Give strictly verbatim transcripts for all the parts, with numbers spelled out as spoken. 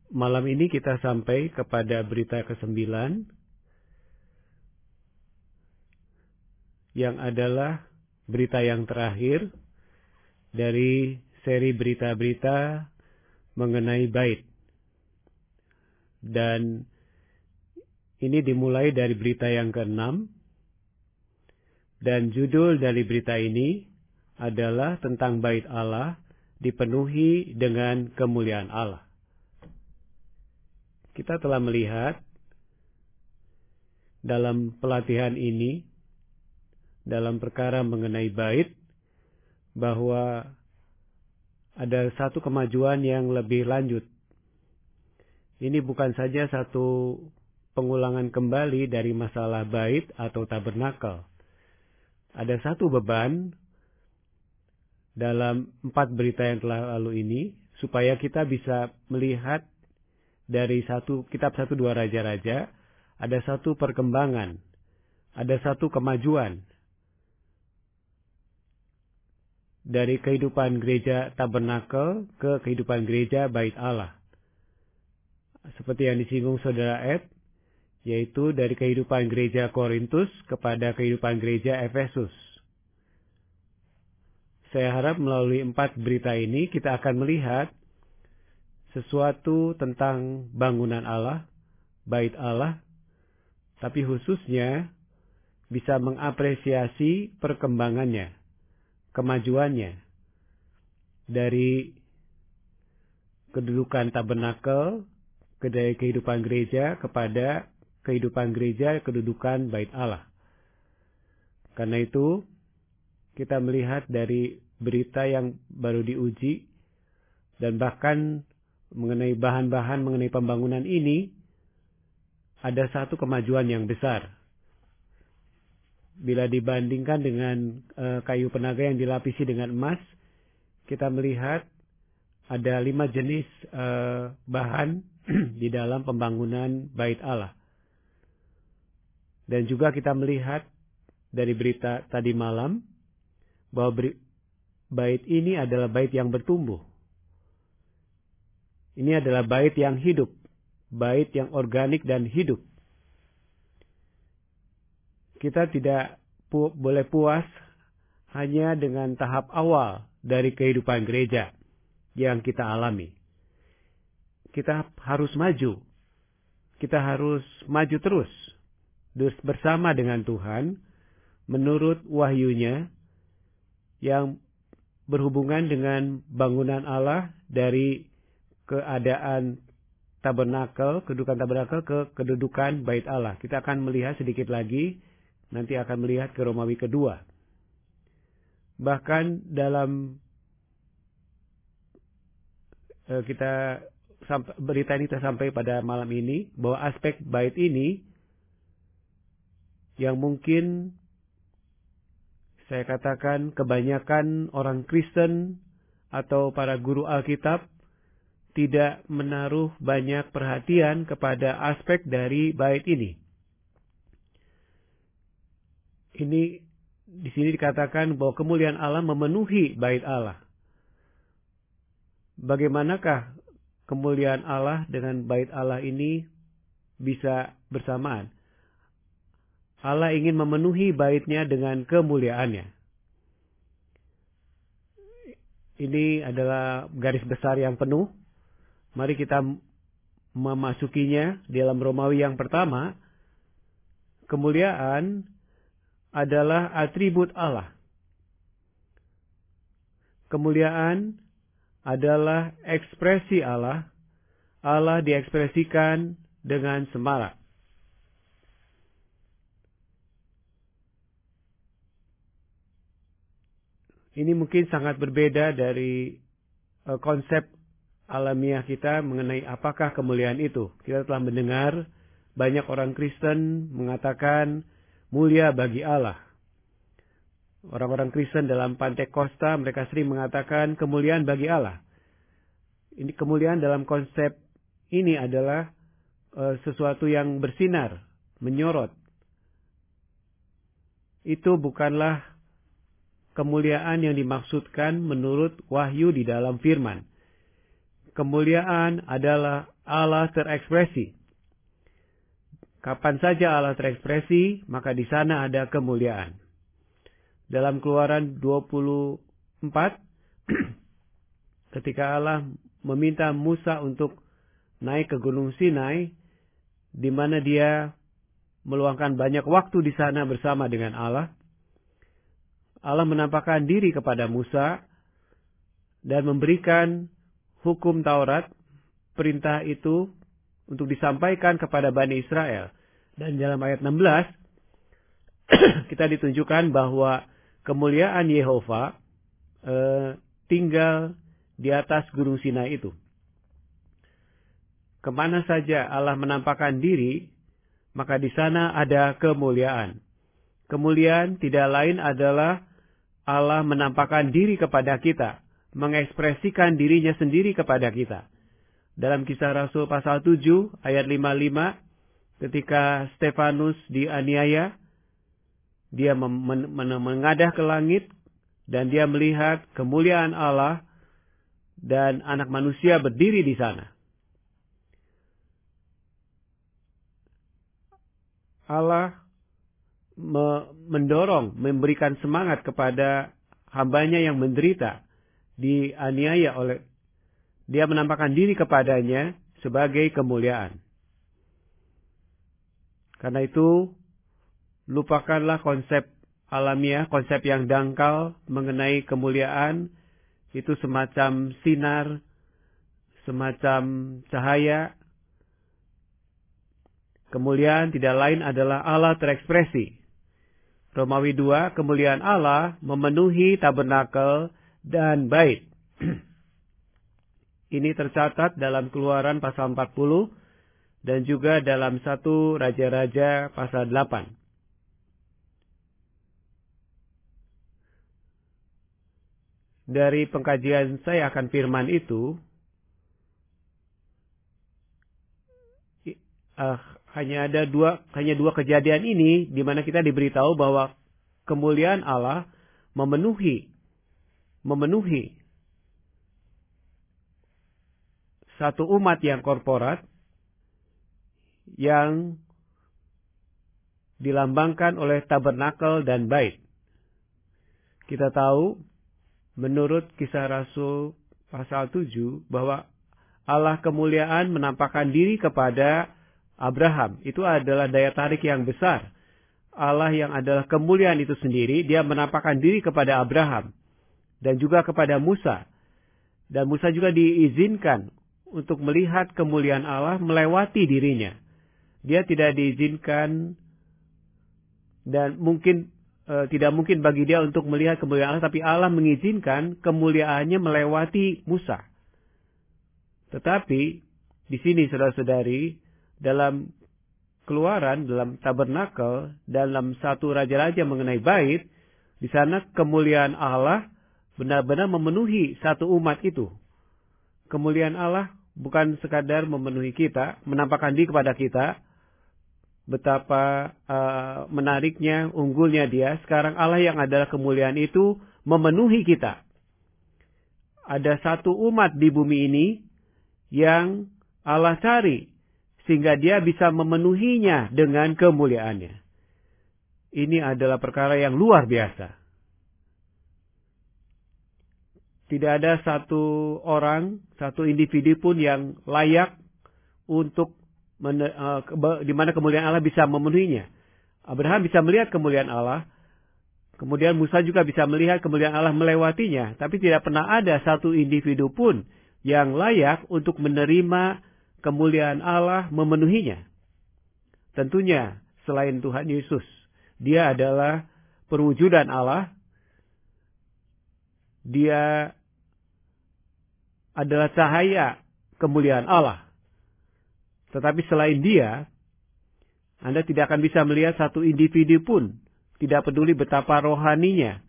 malam ini kita sampai kepada berita kesembilan, yang adalah berita yang terakhir dari seri berita-berita mengenai bait. Dan ini dimulai dari berita yang keenam, dan judul dari berita ini adalah tentang bait Allah dipenuhi dengan kemuliaan Allah. Kita telah melihat dalam pelatihan ini, dalam perkara mengenai bait, bahwa ada satu kemajuan yang lebih lanjut. Ini bukan saja satu pengulangan kembali dari masalah bait atau tabernakel. Ada satu beban dalam empat berita yang telah lalu ini, supaya kita bisa melihat dari satu kitab satu dua raja-raja, ada satu perkembangan, ada satu kemajuan dari kehidupan gereja tabernakel ke kehidupan gereja bait Allah. Seperti yang disinggung saudara Ed, yaitu dari kehidupan gereja Korintus kepada kehidupan gereja Efesus. Saya harap melalui empat berita ini kita akan melihat sesuatu tentang bangunan Allah, bait Allah, tapi khususnya bisa mengapresiasi perkembangannya, kemajuannya dari kedudukan tabernakel ke dari kehidupan gereja kepada kehidupan gereja kedudukan bait Allah. Karena itu kita melihat dari berita yang baru diuji, dan bahkan mengenai bahan-bahan mengenai pembangunan ini, ada satu kemajuan yang besar. Bila dibandingkan dengan e, kayu penaga yang dilapisi dengan emas, kita melihat ada lima jenis e, bahan di dalam pembangunan bait Allah. Dan juga kita melihat dari berita tadi malam, bahwa bait ini adalah bait yang bertumbuh. Ini adalah bait yang hidup, bait yang organik dan hidup. Kita tidak pu boleh puas hanya dengan tahap awal dari kehidupan gereja yang kita alami. Kita harus maju. Kita harus maju terus bersama dengan Tuhan menurut wahyunya yang berhubungan dengan bangunan Allah dari keadaan tabernakel, kedudukan tabernakel ke kedudukan bait Allah. Kita akan melihat sedikit lagi, nanti akan melihat ke Romawi kedua. Bahkan dalam eh, kita sampai, berita ini kita sampai pada malam ini, bahwa aspek bait ini yang mungkin saya katakan kebanyakan orang Kristen atau para guru Alkitab tidak menaruh banyak perhatian kepada aspek dari bait ini. Ini di sini dikatakan bahwa kemuliaan Allah memenuhi bait Allah. Bagaimanakah kemuliaan Allah dengan bait Allah ini bisa bersamaan? Allah ingin memenuhi baitnya dengan kemuliaannya. Ini adalah garis besar yang penuh. Mari kita memasukinya di dalam Romawi yang pertama. Kemuliaan adalah atribut Allah. Kemuliaan adalah ekspresi Allah. Allah diekspresikan dengan semarak. Ini mungkin sangat berbeda dari uh, konsep alamiah kita mengenai apakah kemuliaan itu. Kita telah mendengar banyak orang Kristen mengatakan mulia bagi Allah. Orang-orang Kristen dalam Pantekosta mereka sering mengatakan kemuliaan bagi Allah. Ini kemuliaan dalam konsep ini adalah uh, sesuatu yang bersinar, menyorot. Itu bukanlah kemuliaan yang dimaksudkan menurut wahyu di dalam firman. Kemuliaan adalah Allah terekspresi. Kapan saja Allah terekspresi, maka di sana ada kemuliaan. Dalam Keluaran dua puluh empat, ketika Allah meminta Musa untuk naik ke Gunung Sinai, di mana dia meluangkan banyak waktu di sana bersama dengan Allah, Allah menampakkan diri kepada Musa dan memberikan hukum Taurat, perintah itu untuk disampaikan kepada Bani Israel. Dan dalam ayat enam belas, kita ditunjukkan bahwa kemuliaan Yehova eh, tinggal di atas Gunung Sinai itu. Kemana saja Allah menampakkan diri, maka di sana ada kemuliaan. Kemuliaan tidak lain adalah Allah menampakkan diri kepada kita, mengekspresikan dirinya sendiri kepada kita. Dalam Kisah Rasul pasal tujuh ayat lima puluh lima, ketika Stefanus dianiaya, dia mengadah ke langit dan dia melihat kemuliaan Allah dan anak manusia berdiri di sana. Allah mendorong, memberikan semangat kepada hambanya yang menderita, dianiaya oleh, dia menampakkan diri kepadanya sebagai kemuliaan. Karena itu, lupakanlah konsep alamiah, konsep yang dangkal mengenai kemuliaan, itu semacam sinar, semacam cahaya. Kemuliaan tidak lain adalah Allah terekspresi. Romawi dua, kemuliaan Allah memenuhi tabernakel dan bait. Ini tercatat dalam Keluaran pasal empat puluh dan juga dalam satu Raja-Raja pasal delapan. Dari pengkajian saya akan firman itu, uh, hanya ada dua, hanya dua kejadian ini di mana kita diberitahu bahwa kemuliaan Allah memenuhi, memenuhi satu umat yang korporat yang dilambangkan oleh tabernakel dan bait. Kita tahu menurut Kisah Rasul pasal tujuh bahwa Allah kemuliaan menampakkan diri kepada Abraham. Itu adalah daya tarik yang besar. Allah yang adalah kemuliaan itu sendiri, dia menampakkan diri kepada Abraham dan juga kepada Musa. Dan Musa juga diizinkan untuk melihat kemuliaan Allah melewati dirinya. Dia tidak diizinkan dan mungkin e, tidak mungkin bagi dia untuk melihat kemuliaan Allah, tapi Allah mengizinkan kemuliaannya melewati Musa. Tetapi di sini saudara-saudari, dalam Keluaran, dalam tabernakel, dalam satu Raja-Raja mengenai bait, di sana kemuliaan Allah benar-benar memenuhi satu umat itu. Kemuliaan Allah bukan sekadar memenuhi kita, menampakkan diri kepada kita, betapa uh, menariknya, unggulnya dia. Sekarang Allah yang adalah kemuliaan itu memenuhi kita. Ada satu umat di bumi ini yang Allah cari, sehingga dia bisa memenuhinya dengan kemuliaannya. Ini adalah perkara yang luar biasa. Tidak ada satu orang, satu individu pun yang layak untuk men- uh, di mana kemuliaan Allah bisa memenuhinya. Abraham bisa melihat kemuliaan Allah, kemudian Musa juga bisa melihat kemuliaan Allah melewatinya, tapi tidak pernah ada satu individu pun yang layak untuk menerima kemuliaan Allah memenuhinya. Tentunya selain Tuhan Yesus, dia adalah perwujudan Allah. Dia adalah cahaya kemuliaan Allah. Tetapi selain dia, Anda tidak akan bisa melihat satu individu pun, tidak peduli betapa rohaninya,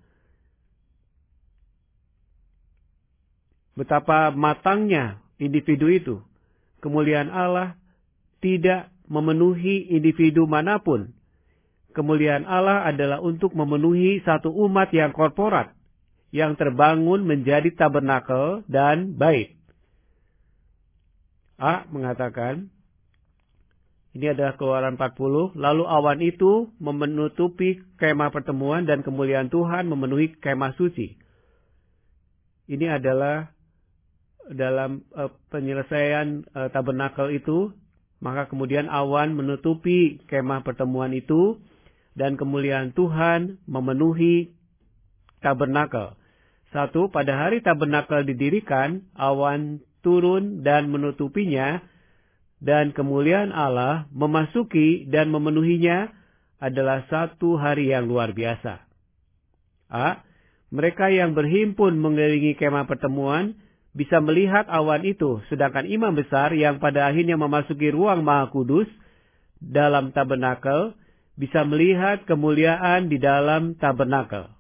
betapa matangnya individu itu. Kemuliaan Allah tidak memenuhi individu manapun. Kemuliaan Allah adalah untuk memenuhi satu umat yang korporat, yang terbangun menjadi tabernakel dan bait. A mengatakan, ini adalah Keluaran empat puluh, lalu awan itu menutupi kemah pertemuan dan kemuliaan Tuhan memenuhi kemah suci. Ini adalah dalam uh, penyelesaian uh, tabernakel itu, maka kemudian awan menutupi kemah pertemuan itu dan kemuliaan Tuhan memenuhi tabernakel. Satu, pada hari tabernakel didirikan, awan turun dan menutupinya, dan kemuliaan Allah memasuki dan memenuhinya adalah satu hari yang luar biasa. A. Mereka yang berhimpun mengelilingi kemah pertemuan bisa melihat awan itu, sedangkan imam besar yang pada akhirnya memasuki ruang Maha Kudus dalam tabernakel bisa melihat kemuliaan di dalam tabernakel.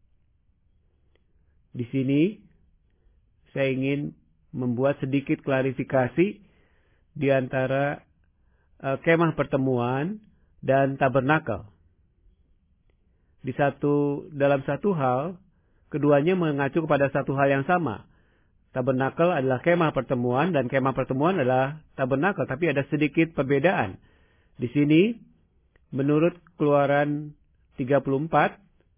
Di sini saya ingin membuat sedikit klarifikasi di antara uh, kemah pertemuan dan tabernakel. Di satu dalam satu hal, keduanya mengacu kepada satu hal yang sama. Tabernakel adalah kemah pertemuan dan kemah pertemuan adalah tabernakel, tapi ada sedikit perbedaan. Di sini menurut Keluaran tiga puluh empat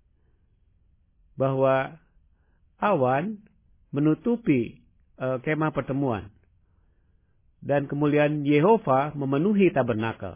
bahwa awan menutupi uh, kemah pertemuan. Dan kemuliaan Yehova memenuhi tabernakel.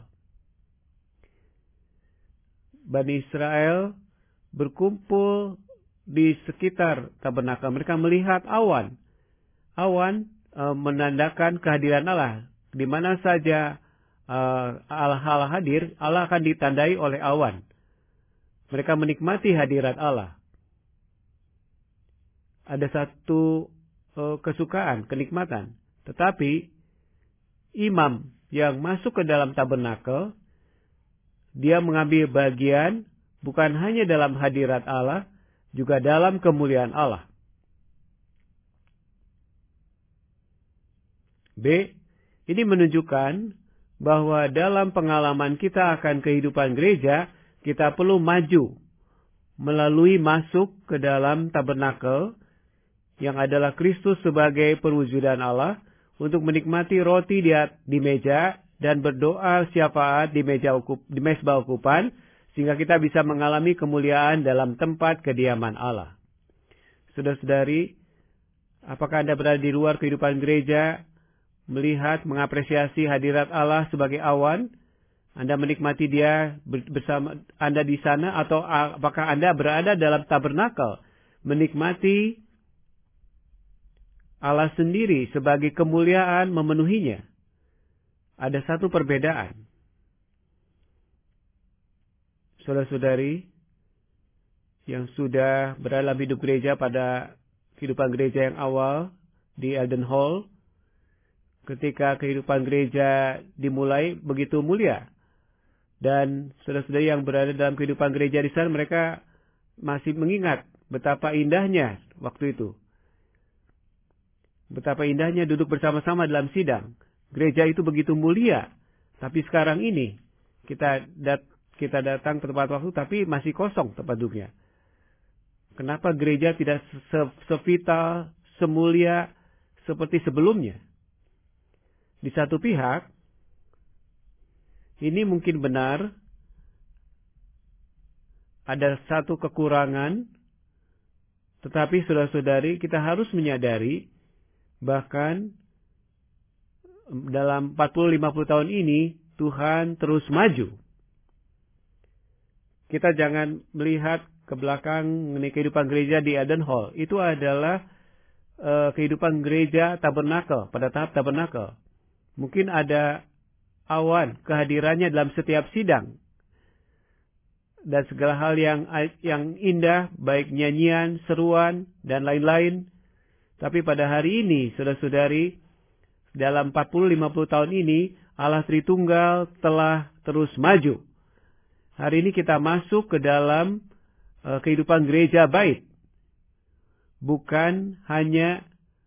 Bani Israel berkumpul di sekitar tabernakel. Mereka melihat awan. Awan e, menandakan kehadiran Allah. Di mana saja e, Allah, Allah hadir, Allah akan ditandai oleh awan. Mereka menikmati hadirat Allah. Ada satu e, kesukaan, kenikmatan. Tetapi imam yang masuk ke dalam tabernakel, dia mengambil bagian bukan hanya dalam hadirat Allah, juga dalam kemuliaan Allah. B. Ini menunjukkan bahwa dalam pengalaman kita akan kehidupan gereja, kita perlu maju melalui masuk ke dalam tabernakel yang adalah Kristus sebagai perwujudan Allah, untuk menikmati roti di, di meja dan berdoa syafaat di meja ukup, di mezbah ukupan, sehingga kita bisa mengalami kemuliaan dalam tempat kediaman Allah. Saudara-saudari, apakah Anda berada di luar kehidupan gereja, melihat, mengapresiasi hadirat Allah sebagai awan? Anda menikmati Dia bersama Anda di sana, atau apakah Anda berada dalam tabernakel, menikmati Allah sendiri sebagai kemuliaan memenuhinya? Ada satu perbedaan. Saudara-saudari yang sudah berada dalam hidup gereja pada kehidupan gereja yang awal di Eldon Hall, ketika kehidupan gereja dimulai begitu mulia. Dan saudara-saudari yang berada dalam kehidupan gereja di sana, mereka masih mengingat betapa indahnya waktu itu. Betapa indahnya duduk bersama-sama dalam sidang. Gereja itu begitu mulia. Tapi sekarang ini kita dat, kita datang ke tempat waktu tapi masih kosong tempat duduknya. Kenapa gereja tidak sevital, semulia seperti sebelumnya? Di satu pihak, ini mungkin benar ada satu kekurangan, tetapi saudara-saudari kita harus menyadari bahkan dalam empat puluh lima puluh tahun ini Tuhan terus maju. Kita jangan melihat ke belakang mengenai kehidupan gereja di Eldon Hall. Itu adalah uh, kehidupan gereja tabernakel, pada tahap tabernakel. Mungkin ada awan kehadirannya dalam setiap sidang. Dan segala hal yang yang indah, baik nyanyian, seruan, dan lain-lain. Tapi pada hari ini, saudara-saudari, dalam empat puluh lima puluh tahun ini, Allah Tritunggal telah terus maju. Hari ini kita masuk ke dalam uh, kehidupan gereja bait. Bukan hanya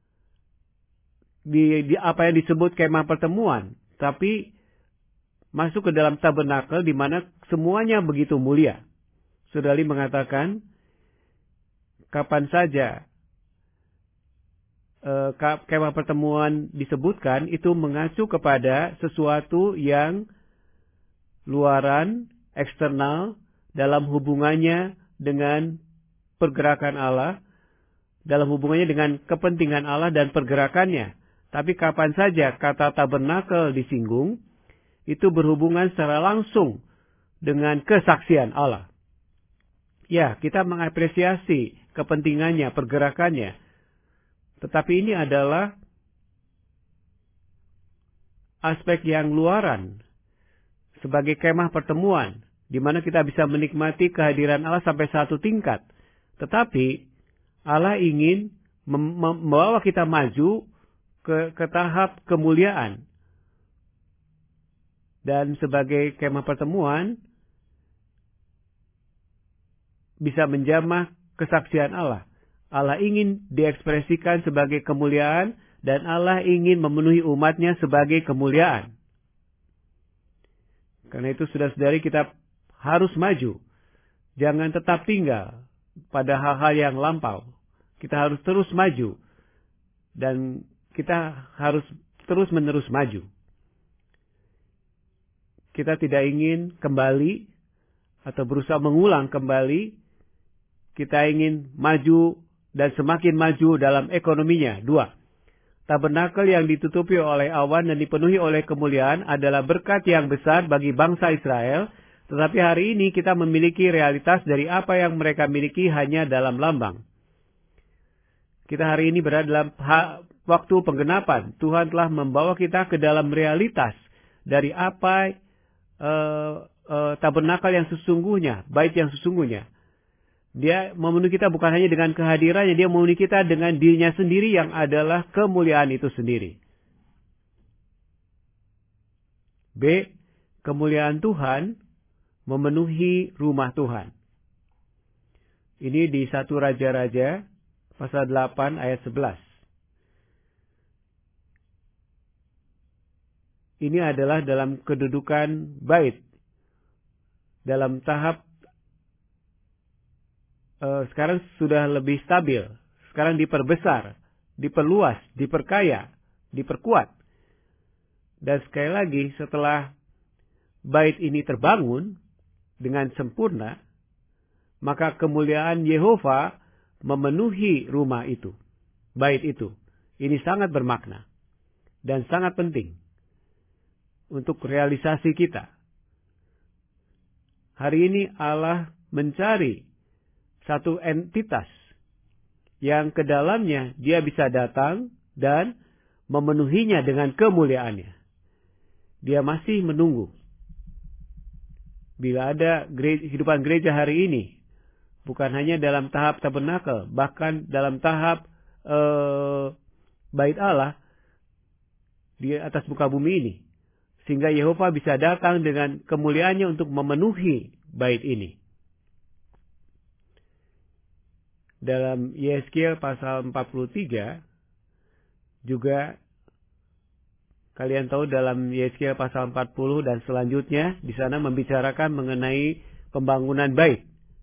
di, di apa yang disebut kemah pertemuan. Tapi masuk ke dalam tabernakel di mana semuanya begitu mulia. Saudari mengatakan, kapan saja uh, kemah pertemuan disebutkan itu mengacu kepada sesuatu yang luaran, eksternal, dalam hubungannya dengan pergerakan Allah, dalam hubungannya dengan kepentingan Allah dan pergerakannya. Tapi kapan saja kata tabernakel disinggung, itu berhubungan secara langsung dengan kesaksian Allah. Ya, kita mengapresiasi kepentingannya, pergerakannya. Tetapi ini adalah aspek yang luaran sebagai kemah pertemuan, di mana kita bisa menikmati kehadiran Allah sampai satu tingkat. Tetapi Allah ingin mem- membawa kita maju ke, ke tahap kemuliaan. Dan sebagai kemah pertemuan bisa menjamah kesaksian Allah. Allah ingin diekspresikan sebagai kemuliaan dan Allah ingin memenuhi umatnya sebagai kemuliaan. Karena itu saudara-saudari kita harus maju. Jangan tetap tinggal pada hal-hal yang lampau. Kita harus terus maju. Dan kita harus terus-menerus maju. Kita tidak ingin kembali atau berusaha mengulang kembali. Kita ingin maju dan semakin maju dalam ekonominya. Dua, tabernakel yang ditutupi oleh awan dan dipenuhi oleh kemuliaan adalah berkat yang besar bagi bangsa Israel. Tetapi hari ini kita memiliki realitas dari apa yang mereka miliki hanya dalam lambang. Kita hari ini berada dalam waktu penggenapan. Tuhan telah membawa kita ke dalam realitas dari apa uh, uh, tabernakel yang sesungguhnya, bait yang sesungguhnya. Dia memenuhi kita bukan hanya dengan kehadirannya, dia memenuhi kita dengan dirinya sendiri yang adalah kemuliaan itu sendiri. B. Kemuliaan Tuhan memenuhi rumah Tuhan. Ini di satu Raja-Raja pasal delapan ayat sebelas. Ini adalah dalam kedudukan bait. Dalam tahap uh, sekarang sudah lebih stabil. Sekarang diperbesar, diperluas, diperkaya, diperkuat. Dan sekali lagi setelah bait ini terbangun dengan sempurna, maka kemuliaan Yehova memenuhi rumah itu, bait itu. Ini sangat bermakna dan sangat penting untuk realisasi kita. Hari ini Allah mencari satu entitas yang ke dalamnya dia bisa datang dan memenuhinya dengan kemuliaannya. Dia masih menunggu. Bila ada gereja, kehidupan gereja hari ini, bukan hanya dalam tahap tabernakel, bahkan dalam tahap uh, bait Allah di atas muka bumi ini. Sehingga Yehova bisa datang dengan kemuliaannya untuk memenuhi bait ini. Dalam Yeskiel pasal empat puluh tiga, juga kalian tahu dalam Yeskiel pasal empat puluh dan selanjutnya, di sana membicarakan mengenai pembangunan bait.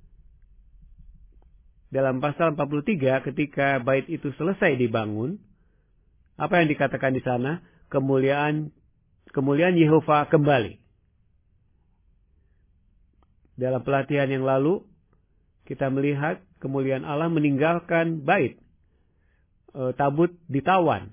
Dalam pasal empat puluh tiga, ketika bait itu selesai dibangun, apa yang dikatakan di sana? Kemuliaan kemuliaan Yehova kembali. Dalam pelatihan yang lalu, kita melihat kemuliaan Allah meninggalkan bait. E, tabut ditawan.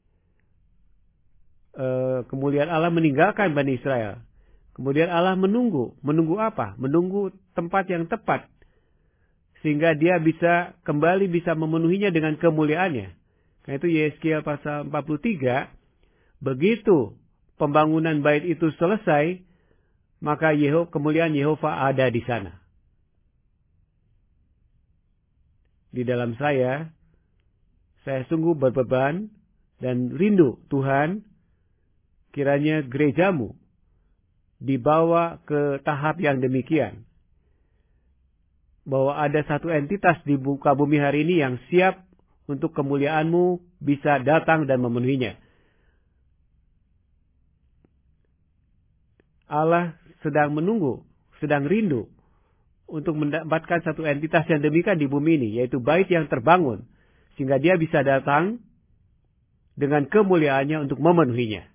E, kemuliaan Allah meninggalkan Bani Israel. Kemudian Allah menunggu. Menunggu apa? Menunggu tempat yang tepat. Sehingga dia bisa kembali bisa memenuhinya dengan kemuliaannya. Karena itu Yeskiel pasal empat puluh tiga. Begitu pembangunan bait itu selesai, maka Yehova, kemuliaan Yehova ada di sana. Di dalam saya, saya sungguh berbeban dan rindu Tuhan, kiranya gerejamu dibawa ke tahap yang demikian. Bahwa ada satu entitas di muka bumi hari ini yang siap untuk kemuliaanmu bisa datang dan memenuhinya. Allah sedang menunggu, sedang rindu untuk mendapatkan satu entitas yang demikian di bumi ini, yaitu bait yang terbangun. Sehingga dia bisa datang dengan kemuliaannya untuk memenuhinya.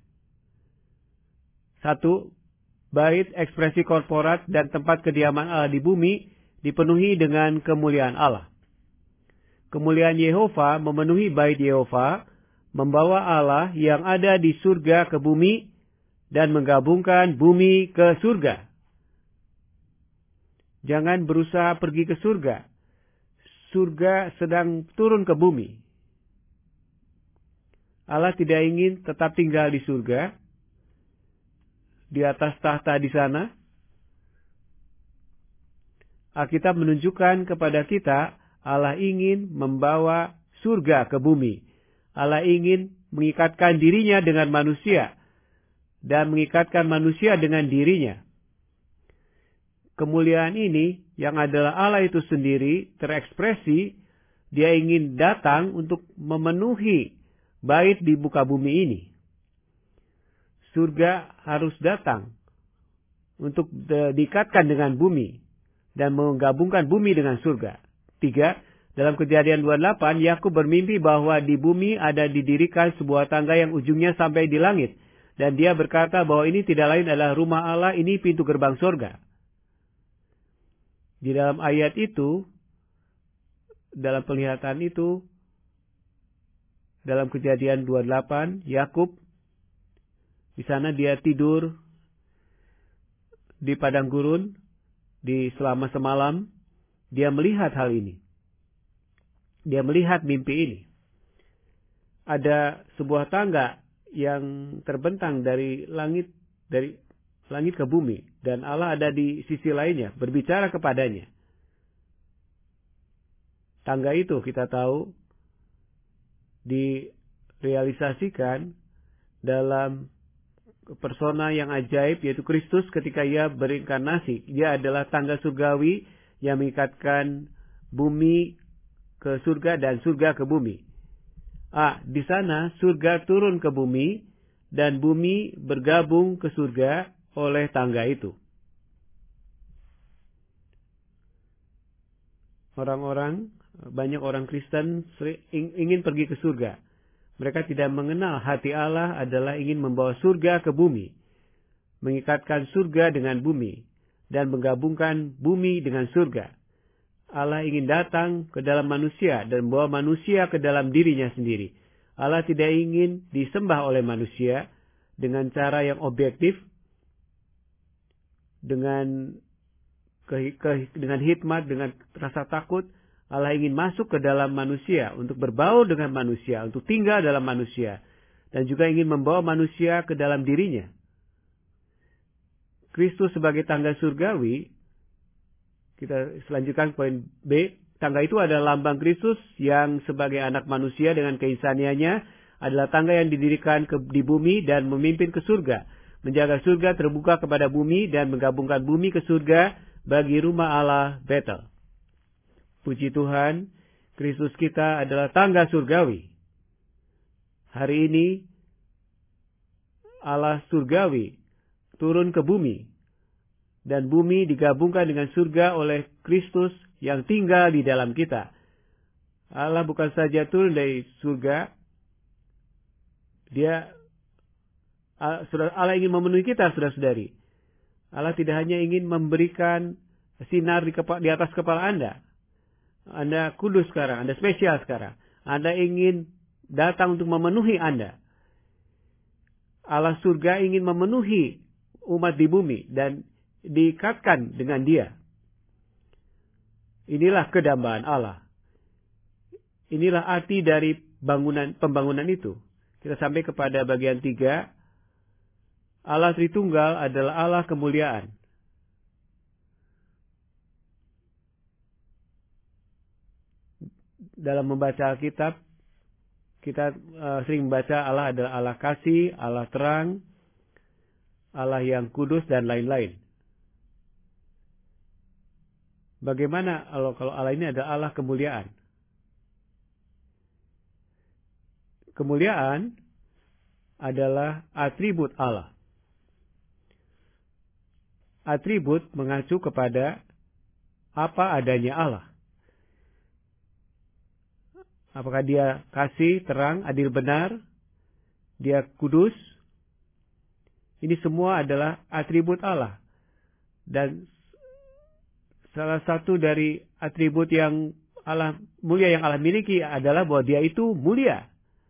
Satu, bait, ekspresi korporat, dan tempat kediaman Allah di bumi dipenuhi dengan kemuliaan Allah. Kemuliaan Yehova memenuhi bait Yehova, membawa Allah yang ada di surga ke bumi, dan menggabungkan bumi ke surga. Jangan berusaha pergi ke surga. Surga sedang turun ke bumi. Allah tidak ingin tetap tinggal di surga, di atas tahta di sana. Alkitab menunjukkan kepada kita, Allah ingin membawa surga ke bumi. Allah ingin mengikatkan dirinya dengan manusia, dan mengikatkan manusia dengan dirinya. Kemuliaan ini, yang adalah Allah itu sendiri, terekspresi, dia ingin datang untuk memenuhi bait di muka bumi ini. Surga harus datang untuk diikatkan dengan bumi dan menggabungkan bumi dengan surga. Tiga, dalam Kejadian dua puluh delapan, Yakub bermimpi bahwa di bumi ada didirikan sebuah tangga yang ujungnya sampai di langit. Dan dia berkata bahwa ini tidak lain adalah rumah Allah, ini pintu gerbang surga. Di dalam ayat itu, dalam penglihatan itu, dalam Kejadian dua puluh delapan, Yakub di sana dia tidur di padang gurun di selama semalam. Dia melihat hal ini. Dia melihat mimpi ini. Ada sebuah tangga yang terbentang dari langit dari langit ke bumi, dan Allah ada di sisi lainnya berbicara kepadanya. Tangga itu kita tahu direalisasikan dalam persona yang ajaib, yaitu Kristus ketika ia berinkarnasi. Dia adalah tangga surgawi yang mengikatkan bumi ke surga dan surga ke bumi. Ah, di sana surga turun ke bumi dan bumi bergabung ke surga oleh tangga itu. Orang-orang, banyak orang Kristen ingin pergi ke surga. Mereka tidak mengenal hati Allah adalah ingin membawa surga ke bumi, mengikatkan surga dengan bumi, dan menggabungkan bumi dengan surga. Allah ingin datang ke dalam manusia dan membawa manusia ke dalam dirinya sendiri. Allah tidak ingin disembah oleh manusia dengan cara yang objektif, dengan ke, ke, dengan hikmat, dengan rasa takut. Allah ingin masuk ke dalam manusia untuk berbaur dengan manusia, untuk tinggal dalam manusia, dan juga ingin membawa manusia ke dalam dirinya. Kristus sebagai tangga surgawi, kita selanjutkan poin B, tangga itu adalah lambang Kristus yang sebagai anak manusia dengan keinsaniannya adalah tangga yang didirikan ke, di bumi dan memimpin ke surga, menjaga surga terbuka kepada bumi dan menggabungkan bumi ke surga bagi rumah Allah Betel. Puji Tuhan, Kristus kita adalah tangga surgawi. Hari ini Allah surgawi turun ke bumi, dan bumi digabungkan dengan surga oleh Kristus yang tinggal di dalam kita. Allah bukan saja turun dari surga, Dia Allah ingin memenuhi kita, saudara-saudari. Allah tidak hanya ingin memberikan sinar di, kepa, di atas kepala Anda. Anda kudus sekarang, Anda spesial sekarang. Anda ingin datang untuk memenuhi Anda. Allah surga ingin memenuhi umat di bumi dan diikatkan dengan Dia. Inilah kedambaan Allah. Inilah arti dari bangunan pembangunan itu. Kita sampai kepada bagian tiga. Allah Tritunggal adalah Allah kemuliaan. Dalam membaca Alkitab, kita uh, sering membaca Allah adalah Allah kasih, Allah terang, Allah yang kudus, dan lain-lain. Bagaimana kalau, kalau Allah ini adalah Allah kemuliaan? Kemuliaan adalah atribut Allah. Atribut mengacu kepada apa adanya Allah. Apakah Dia kasih, terang, adil, benar, Dia kudus. Ini semua adalah atribut Allah. Dan salah satu dari atribut yang Allah mulia yang Allah miliki adalah bahwa dia itu mulia.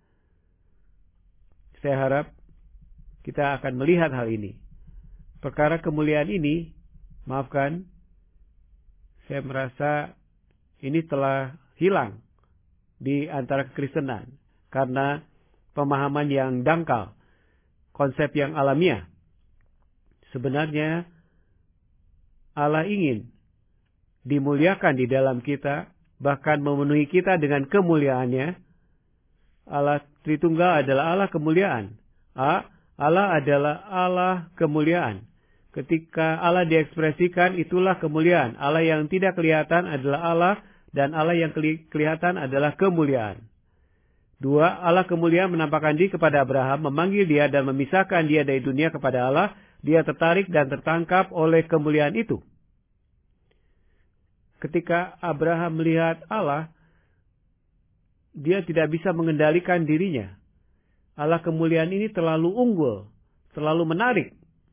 Saya harap kita akan melihat hal ini. Perkara kemuliaan ini, maafkan, saya merasa ini telah hilang di antara kekristenan karena pemahaman yang dangkal, konsep yang alamiah. Sebenarnya Allah ingin dimuliakan di dalam kita, bahkan memenuhi kita dengan kemuliaannya. Allah Tritunggal adalah Allah kemuliaan. A, Allah adalah Allah kemuliaan. Ketika Allah diekspresikan, itulah kemuliaan. Allah yang tidak kelihatan adalah Allah, dan Allah yang kelihatan adalah kemuliaan. Dua, Allah kemuliaan menampakkan diri kepada Abraham, memanggil dia dan memisahkan dia dari dunia kepada Allah. Dia tertarik dan tertangkap oleh kemuliaan itu. Ketika Abraham melihat Allah, dia tidak bisa mengendalikan dirinya. Allah kemuliaan ini terlalu unggul, terlalu menarik.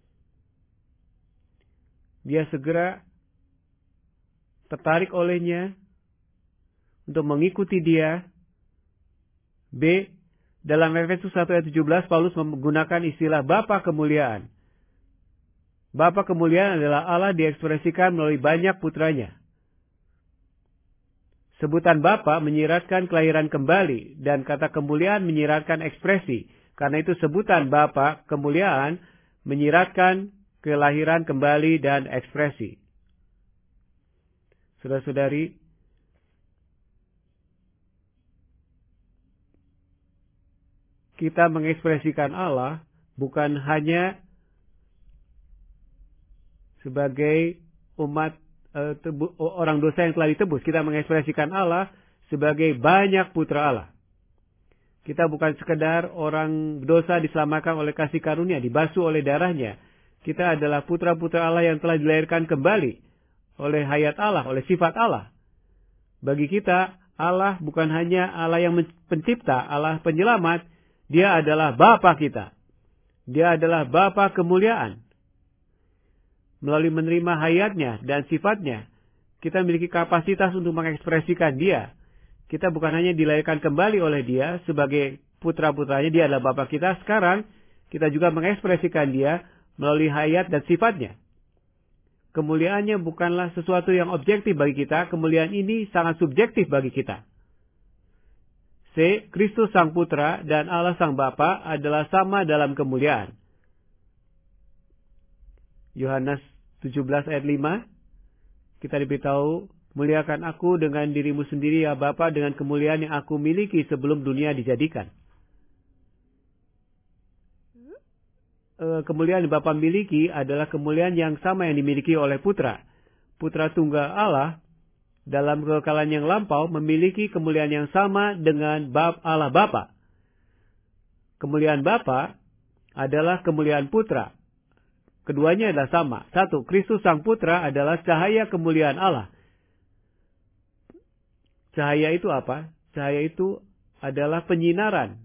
Dia segera tertarik olehnya untuk mengikuti dia. B. Dalam Efesus satu ayat tujuh belas, Paulus menggunakan istilah Bapa kemuliaan. Bapa kemuliaan adalah Allah diekspresikan melalui banyak putranya. Sebutan Bapa menyiratkan kelahiran kembali, dan kata kemuliaan menyiratkan ekspresi. Karena itu sebutan Bapa kemuliaan menyiratkan kelahiran kembali dan ekspresi. Saudara-saudari, kita mengekspresikan Allah bukan hanya sebagai umat uh, tebu, orang dosa yang telah ditebus. Kita mengekspresikan Allah sebagai banyak putra Allah. Kita bukan sekedar orang dosa diselamatkan oleh kasih karunia, dibasuh oleh darahnya. Kita adalah putra-putra Allah yang telah dilahirkan kembali oleh hayat Allah, oleh sifat Allah. Bagi kita, Allah bukan hanya Allah yang pencipta, Allah penyelamat. Dia adalah Bapa kita. Dia adalah Bapa kemuliaan. Melalui menerima hayatnya dan sifatnya, kita memiliki kapasitas untuk mengekspresikan dia. Kita bukan hanya dilahirkan kembali oleh dia sebagai putra-putranya, dia adalah Bapa kita. Sekarang, kita juga mengekspresikan dia melalui hayat dan sifatnya. Kemuliaannya bukanlah sesuatu yang objektif bagi kita. Kemuliaan ini sangat subjektif bagi kita. C. Kristus Sang Putra dan Allah Sang Bapa adalah sama dalam kemuliaan. Yohanes tujuh belas ayat lima. Kita diberitahu, muliakan aku dengan dirimu sendiri ya Bapa, dengan kemuliaan yang aku miliki sebelum dunia dijadikan. Kemuliaan yang Bapa miliki adalah kemuliaan yang sama yang dimiliki oleh Putra. Putra Tunggal Allah dalam kekekalan yang lampau memiliki kemuliaan yang sama dengan Allah Bapa. Kemuliaan Bapa adalah kemuliaan Putra. Keduanya adalah sama. Satu, Kristus Sang Putra adalah cahaya kemuliaan Allah. Cahaya itu apa? Cahaya itu adalah penyinaran,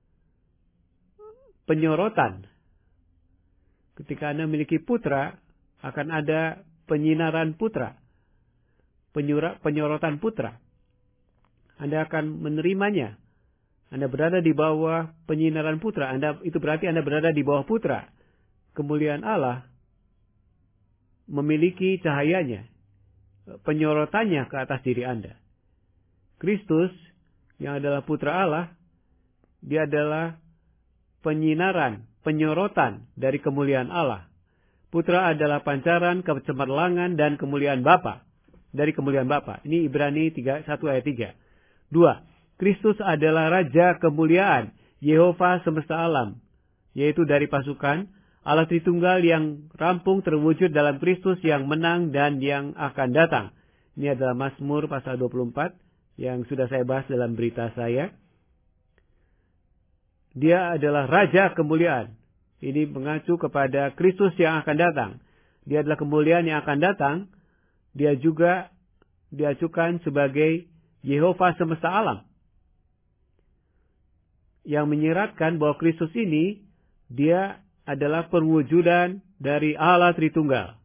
penyorotan. Ketika Anda memiliki putra, akan ada penyinaran putra, penyura, penyorotan putra. Anda akan menerimanya. Anda berada di bawah penyinaran putra. Anda, itu berarti Anda berada di bawah putra. Kemuliaan Allah memiliki cahayanya, penyorotannya ke atas diri Anda. Kristus yang adalah putra Allah, dia adalah penyinaran, penyorotan dari kemuliaan Allah. Putra adalah pancaran kecemerlangan dan kemuliaan Bapa, dari kemuliaan Bapa. Ini Ibrani satu ayat tiga. Dua, Kristus adalah Raja kemuliaan, Yehova semesta alam, yaitu dari pasukan Allah Tritunggal yang rampung terwujud dalam Kristus yang menang dan yang akan datang. Ini adalah Mazmur pasal dua puluh empat yang sudah saya bahas dalam berita saya. Dia adalah Raja kemuliaan. Ini mengacu kepada Kristus yang akan datang. Dia adalah kemuliaan yang akan datang. Dia juga diacukan sebagai Yehova semesta alam. yang menyiratkan bahwa Kristus ini dia adalah perwujudan dari Allah Tritunggal.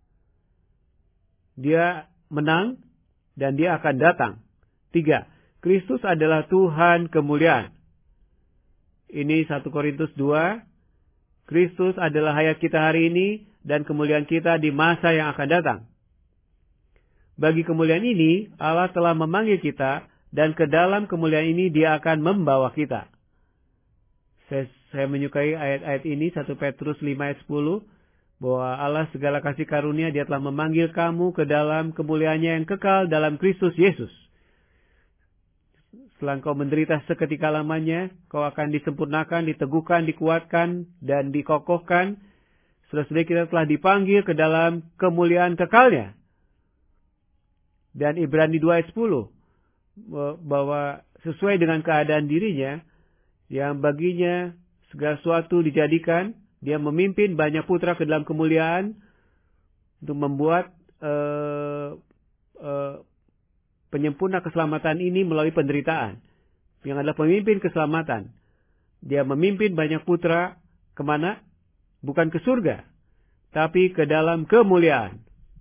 Dia menang dan dia akan datang. Tiga, Kristus adalah Tuhan kemuliaan. Ini satu Korintus dua. Kristus adalah hayat kita hari ini dan kemuliaan kita di masa yang akan datang. Bagi kemuliaan ini, Allah telah memanggil kita dan ke dalam kemuliaan ini dia akan membawa kita. Saya, saya menyukai ayat-ayat ini, satu Petrus lima ayat sepuluh. Bahwa Allah segala kasih karunia dia telah memanggil kamu ke dalam kemuliaannya yang kekal dalam Kristus Yesus. Setelah engkau menderita seketika lamanya, kau akan disempurnakan, diteguhkan, dikuatkan, dan dikokohkan. Saudara-saudara kita telah dipanggil ke dalam kemuliaan kekalnya. Dan Ibrani dua ayat sepuluh. Bahwa sesuai dengan keadaan dirinya, yang baginya segala sesuatu dijadikan, dia memimpin banyak putra ke dalam kemuliaan untuk membuat uh, uh, penyempurna keselamatan ini melalui penderitaan. Yang adalah pemimpin keselamatan. Dia memimpin banyak putra kemana? Bukan ke surga, tapi ke dalam kemuliaan.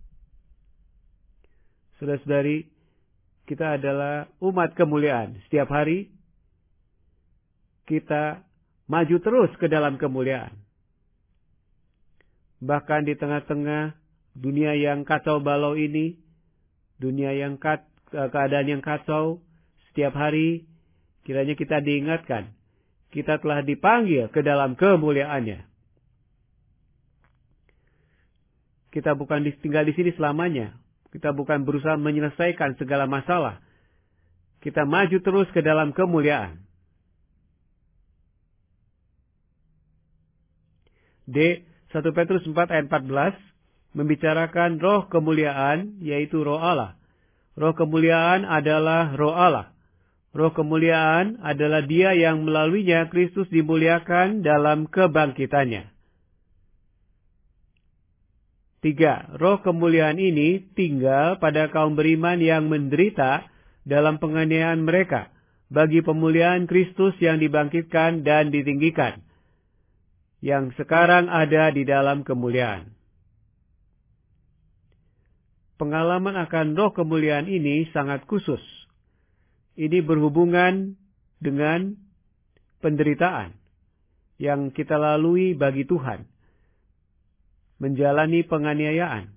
Saudara-saudari, kita adalah umat kemuliaan. Setiap hari kita maju terus ke dalam kemuliaan. Bahkan di tengah-tengah dunia yang kacau balau ini, dunia yang kat, keadaan yang kacau, setiap hari kiranya kita diingatkan, kita telah dipanggil ke dalam kemuliaannya. Kita bukan tinggal di sini selamanya. Kita bukan berusaha menyelesaikan segala masalah. Kita maju terus ke dalam kemuliaan. D. satu Petrus empat ayat empat belas membicarakan roh kemuliaan, yaitu roh Allah. Roh kemuliaan adalah roh Allah. Roh kemuliaan adalah dia yang melaluinya Kristus dimuliakan dalam kebangkitannya. Tiga, roh kemuliaan ini tinggal pada kaum beriman yang menderita dalam penganiayaan mereka bagi pemuliaan Kristus yang dibangkitkan dan ditinggikan, yang sekarang ada di dalam kemuliaan. Pengalaman akan roh kemuliaan ini sangat khusus. Ini berhubungan dengan penderitaan yang kita lalui bagi Tuhan. Menjalani penganiayaan.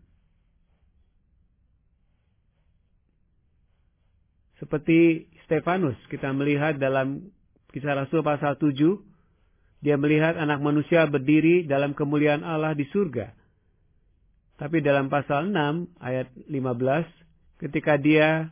Seperti Stefanus, kita melihat dalam Kisah Rasul pasal tujuh, dia melihat anak manusia berdiri dalam kemuliaan Allah di surga. Tapi dalam pasal enam ayat lima belas, ketika dia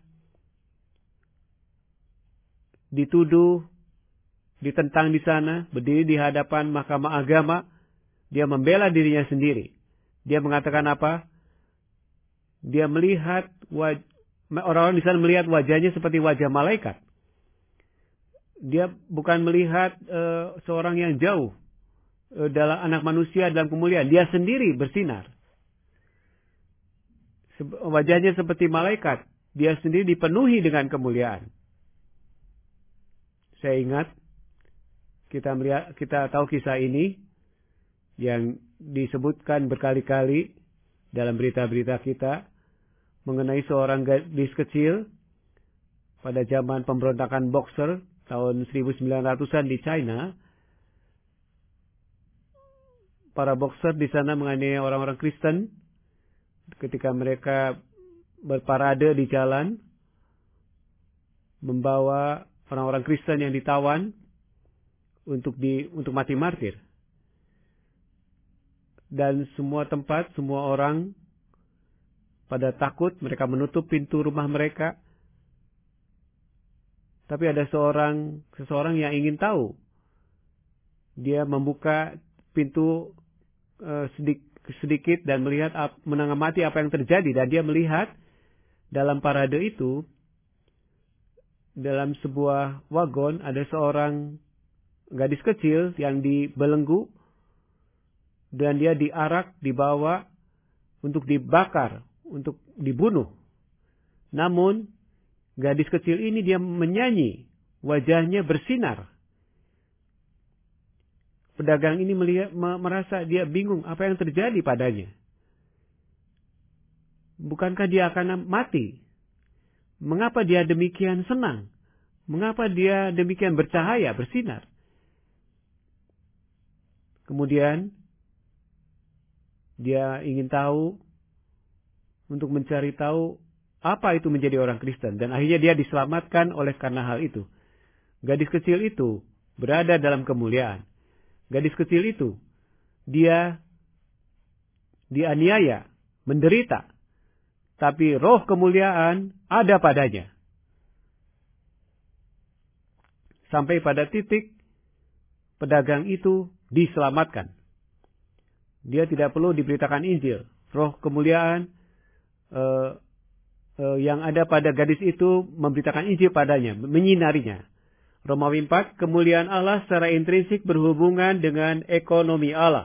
dituduh, ditentang di sana, berdiri di hadapan mahkamah agama, dia membela dirinya sendiri. Dia mengatakan apa? Dia melihat, orang-orang di sana melihat wajahnya seperti wajah malaikat. Dia bukan melihat uh, seorang yang jauh uh, dalam anak manusia dalam kemuliaan. Dia sendiri bersinar. Se- wajahnya seperti malaikat. Dia sendiri dipenuhi dengan kemuliaan. Saya ingat, kita melihat, kita tahu kisah ini yang disebutkan berkali-kali dalam berita-berita kita mengenai seorang gadis kecil pada zaman pemberontakan Boxer tahun seribu sembilan ratusan di China. Para Boxer di sana menganiaya orang-orang Kristen ketika mereka berparade di jalan membawa orang-orang Kristen yang ditawan untuk di untuk mati martir. Dan semua tempat, semua orang pada takut, mereka menutup pintu rumah mereka. Tapi ada seorang seseorang yang ingin tahu. Dia membuka pintu uh, sedikit, sedikit dan melihat mengamati apa yang terjadi. Dan dia melihat dalam parade itu, dalam sebuah wagon ada seorang gadis kecil yang dibelenggu. Dan dia diarak, dibawa untuk dibakar, untuk dibunuh. Namun, gadis kecil ini dia menyanyi, wajahnya bersinar. pedagang ini melihat, merasa dia bingung apa yang terjadi padanya. Bukankah dia akan mati? Mengapa dia demikian senang? Mengapa dia demikian bercahaya, bersinar? Kemudian dia ingin tahu, untuk mencari tahu apa itu menjadi orang Kristen. Dan akhirnya dia diselamatkan oleh karena hal itu. Gadis kecil itu berada dalam kemuliaan. Gadis kecil itu, dia dianiaya, menderita. Tapi roh kemuliaan ada padanya. Sampai pada titik pedagang itu diselamatkan. Dia tidak perlu diberitakan Injil. Roh kemuliaan uh, uh, yang ada pada gadis itu memberitakan Injil padanya, menyinarinya. Romawi empat, kemuliaan Allah secara intrinsik berhubungan dengan ekonomi Allah.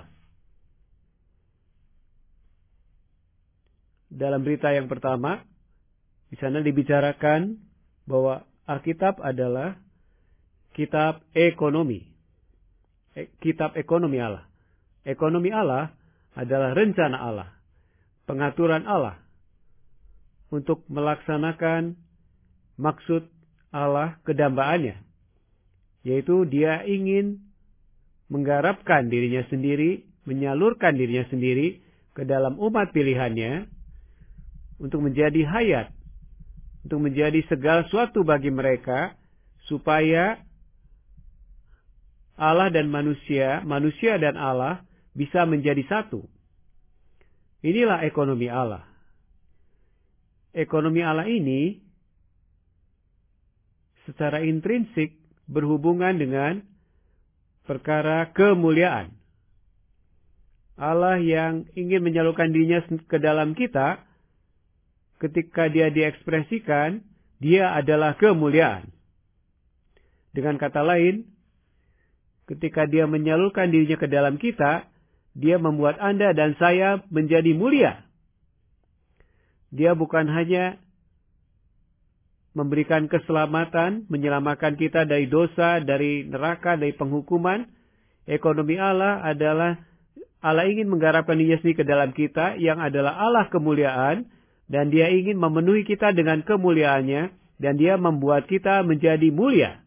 Dalam berita yang pertama, di sana dibicarakan bahwa Alkitab adalah kitab ekonomi. Kitab ekonomi Allah. Ekonomi Allah adalah rencana Allah, pengaturan Allah untuk melaksanakan maksud Allah kedambaannya, yaitu dia ingin menggarapkan dirinya sendiri, menyalurkan dirinya sendiri ke dalam umat pilihannya untuk menjadi hayat, untuk menjadi segala sesuatu bagi mereka, supaya Allah dan manusia, manusia dan Allah bisa menjadi satu. Inilah ekonomi Allah. Ekonomi Allah ini secara intrinsik berhubungan dengan perkara kemuliaan. Allah yang ingin menyalurkan dirinya ke dalam kita, ketika dia diekspresikan, dia adalah kemuliaan. Dengan kata lain, ketika dia menyalurkan dirinya ke dalam kita, dia membuat Anda dan saya menjadi mulia. Dia bukan hanya memberikan keselamatan, menyelamatkan kita dari dosa, dari neraka, dari penghukuman. Ekonomi Allah adalah Allah ingin menggarapkan dirinya sendiri ke dalam kita, yang adalah Allah kemuliaan, dan dia ingin memenuhi kita dengan kemuliaannya, dan dia membuat kita menjadi mulia.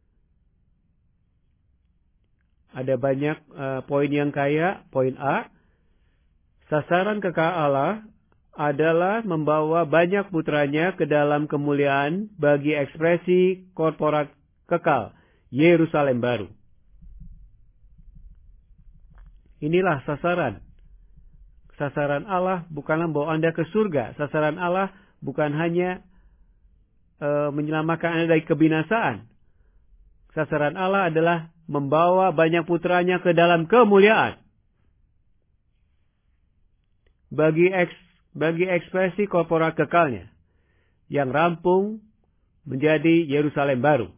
Ada banyak uh, poin yang kaya. Poin A, sasaran kekal Allah adalah membawa banyak putranya ke dalam kemuliaan bagi ekspresi korporat kekal, Yerusalem baru. Inilah sasaran. Sasaran Allah bukanlah membawa Anda ke surga. Sasaran Allah bukan hanya uh, menyelamatkan Anda dari kebinasaan. Sasaran Allah adalah membawa banyak putranya ke dalam kemuliaan. Bagi eks, bagi ekspresi korporat kekalnya, yang rampung menjadi Yerusalem baru.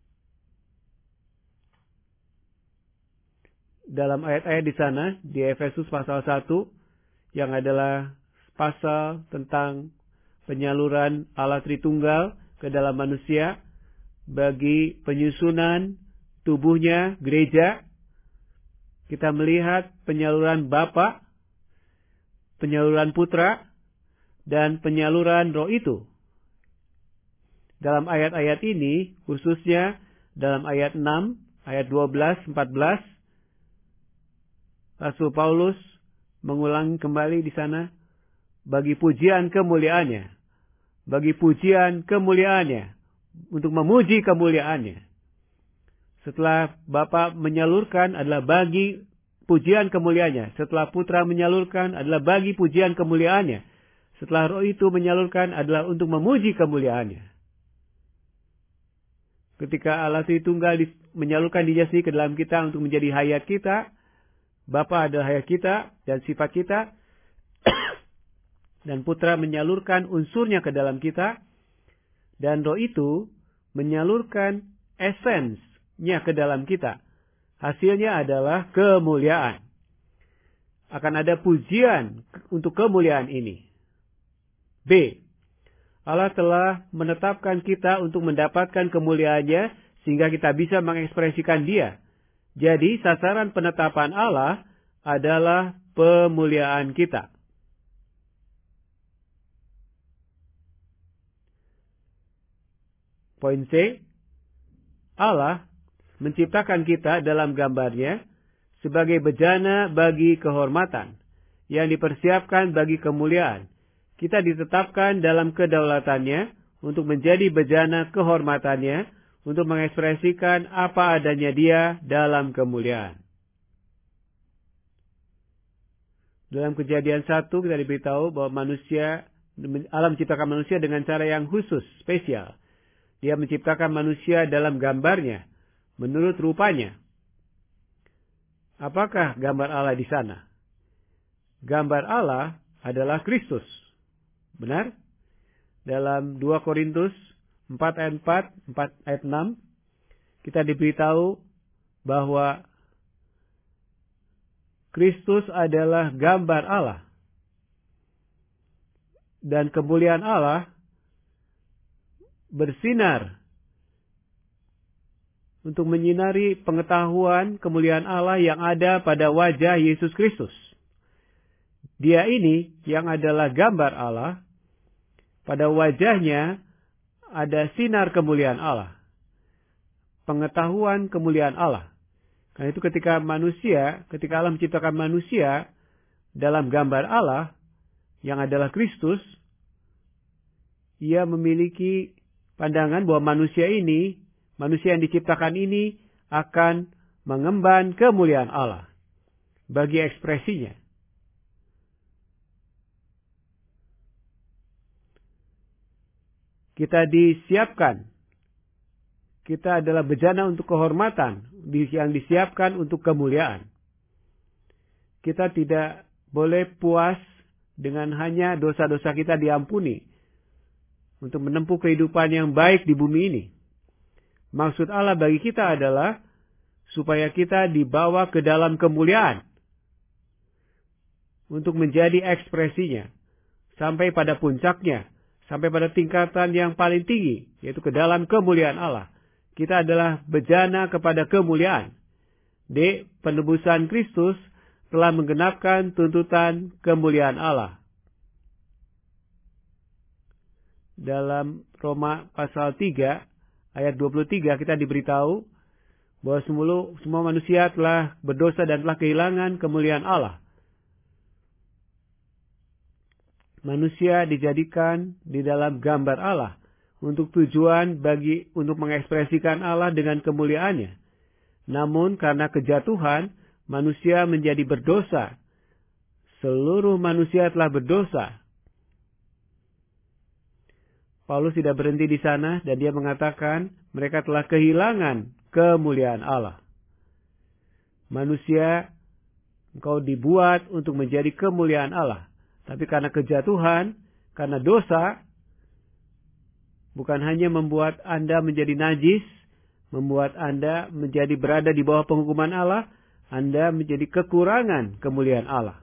Dalam ayat-ayat di sana, di Efesus pasal satu, yang adalah pasal tentang penyaluran Allah Tritunggal ke dalam manusia, bagi penyusunan tubuhnya, gereja, kita melihat penyaluran Bapa, penyaluran Putra, dan penyaluran Roh itu. Dalam ayat-ayat ini, khususnya dalam ayat enam, ayat dua belas, empat belas, Rasul Paulus mengulangi kembali di sana, bagi pujian kemuliaannya, bagi pujian kemuliaannya, untuk memuji kemuliaannya. Setelah Bapa menyalurkan adalah bagi pujian kemuliaannya. Setelah Putra menyalurkan adalah bagi pujian kemuliaannya. Setelah Roh itu menyalurkan adalah untuk memuji kemuliaannya. Ketika Allah Tritunggal menyalurkan dirinya sendiri ke dalam kita untuk menjadi hayat kita, Bapa adalah hayat kita dan sifat kita, dan Putra menyalurkan unsurnya ke dalam kita, dan Roh itu menyalurkan esensnya ke dalam kita. Hasilnya adalah kemuliaan. Akan ada pujian untuk kemuliaan ini. B. Allah telah menetapkan kita untuk mendapatkan kemuliaannya, sehingga kita bisa mengekspresikan Dia Jadi sasaran penetapan Allah adalah pemuliaan kita. Poin C, Allah menciptakan kita dalam gambarnya sebagai bejana bagi kehormatan yang dipersiapkan bagi kemuliaan. Kita ditetapkan dalam kedaulatannya untuk menjadi bejana kehormatannya, untuk mengekspresikan apa adanya Dia dalam kemuliaan. Dalam Kejadian satu kita diberitahu bahwa manusia, Allah menciptakan manusia dengan cara yang khusus, spesial. Dia menciptakan manusia dalam gambarnya, menurut rupanya. Apakah gambar Allah di sana? Gambar Allah adalah Kristus. Benar? Dalam dua Korintus empat ayat empat, empat ayat enam, kita diberitahu bahwa Kristus adalah gambar Allah. Dan kemuliaan Allah bersinar untuk menyinari pengetahuan kemuliaan Allah yang ada pada wajah Yesus Kristus. Dia ini yang adalah gambar Allah, pada wajahnya ada sinar kemuliaan Allah. Pengetahuan kemuliaan Allah. Karena itu ketika manusia, ketika Allah menciptakan manusia dalam gambar Allah, yang adalah Kristus, ia memiliki pandangan bahwa manusia ini, manusia yang diciptakan ini akan mengemban kemuliaan Allah bagi ekspresinya. Kita disiapkan. Kita adalah bejana untuk kehormatan yang disiapkan untuk kemuliaan. Kita tidak boleh puas dengan hanya dosa-dosa kita diampuni untuk menempuh kehidupan yang baik di bumi ini. Maksud Allah bagi kita adalah supaya kita dibawa ke dalam kemuliaan untuk menjadi ekspresinya sampai pada puncaknya, sampai pada tingkatan yang paling tinggi, yaitu ke dalam kemuliaan Allah. Kita adalah bejana kepada kemuliaan. D. Penebusan Kristus telah menggenapkan tuntutan kemuliaan Allah. Dalam Roma pasal tiga, ayat dua puluh tiga kita diberitahu bahwa semula, semua manusia telah berdosa dan telah kehilangan kemuliaan Allah. Manusia dijadikan di dalam gambar Allah untuk tujuan bagi untuk mengekspresikan Allah dengan kemuliaannya. Namun karena kejatuhan, manusia menjadi berdosa. Seluruh manusia telah berdosa. Paulus tidak berhenti di sana dan dia mengatakan mereka telah kehilangan kemuliaan Allah. Manusia, engkau dibuat untuk menjadi kemuliaan Allah. Tapi karena kejatuhan, karena dosa, bukan hanya membuat Anda menjadi najis, membuat Anda menjadi berada di bawah penghukuman Allah, Anda menjadi kekurangan kemuliaan Allah.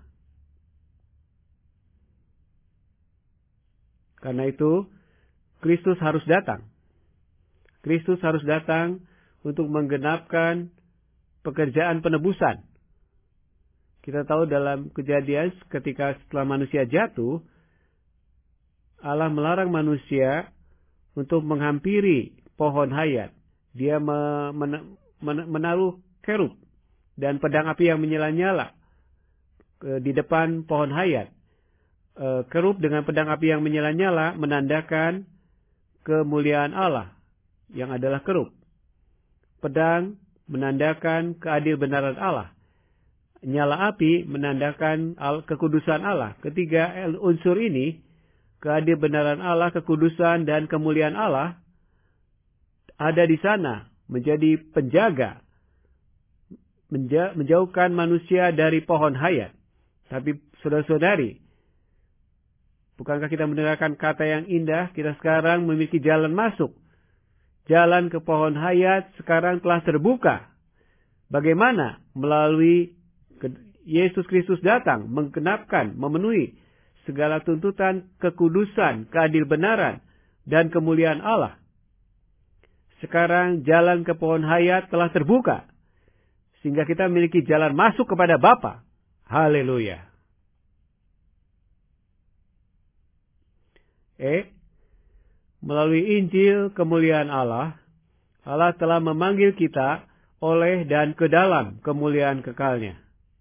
Karena itu, Kristus harus datang. Kristus harus datang untuk menggenapkan pekerjaan penebusan. Kita tahu dalam Kejadian ketika setelah manusia jatuh, Allah melarang manusia untuk menghampiri pohon hayat. Dia menaruh kerub dan pedang api yang menyala-nyala di depan pohon hayat. Kerub dengan pedang api yang menyala-nyala menandakan kemuliaan Allah yang adalah kerub. Pedang menandakan keadil-benaran Allah. Nyala api menandakan kekudusan Allah. Ketiga unsur ini, keadil-benaran Allah, kekudusan, dan kemuliaan Allah, ada di sana menjadi penjaga, menjauhkan manusia dari pohon hayat. Tapi saudara-saudari, bukankah kita mendengarkan kata yang indah, kita sekarang memiliki jalan masuk. Jalan ke pohon hayat sekarang telah terbuka. Bagaimana? Melalui Yesus Kristus datang, menggenapkan, memenuhi segala tuntutan kekudusan, keadil-benaran, dan kemuliaan Allah. Sekarang jalan ke pohon hayat telah terbuka. sehingga kita memiliki jalan masuk kepada Bapa. Haleluya. E. Melalui Injil kemuliaan Allah, Allah telah memanggil kita oleh dan ke dalam kemuliaan kekalnya.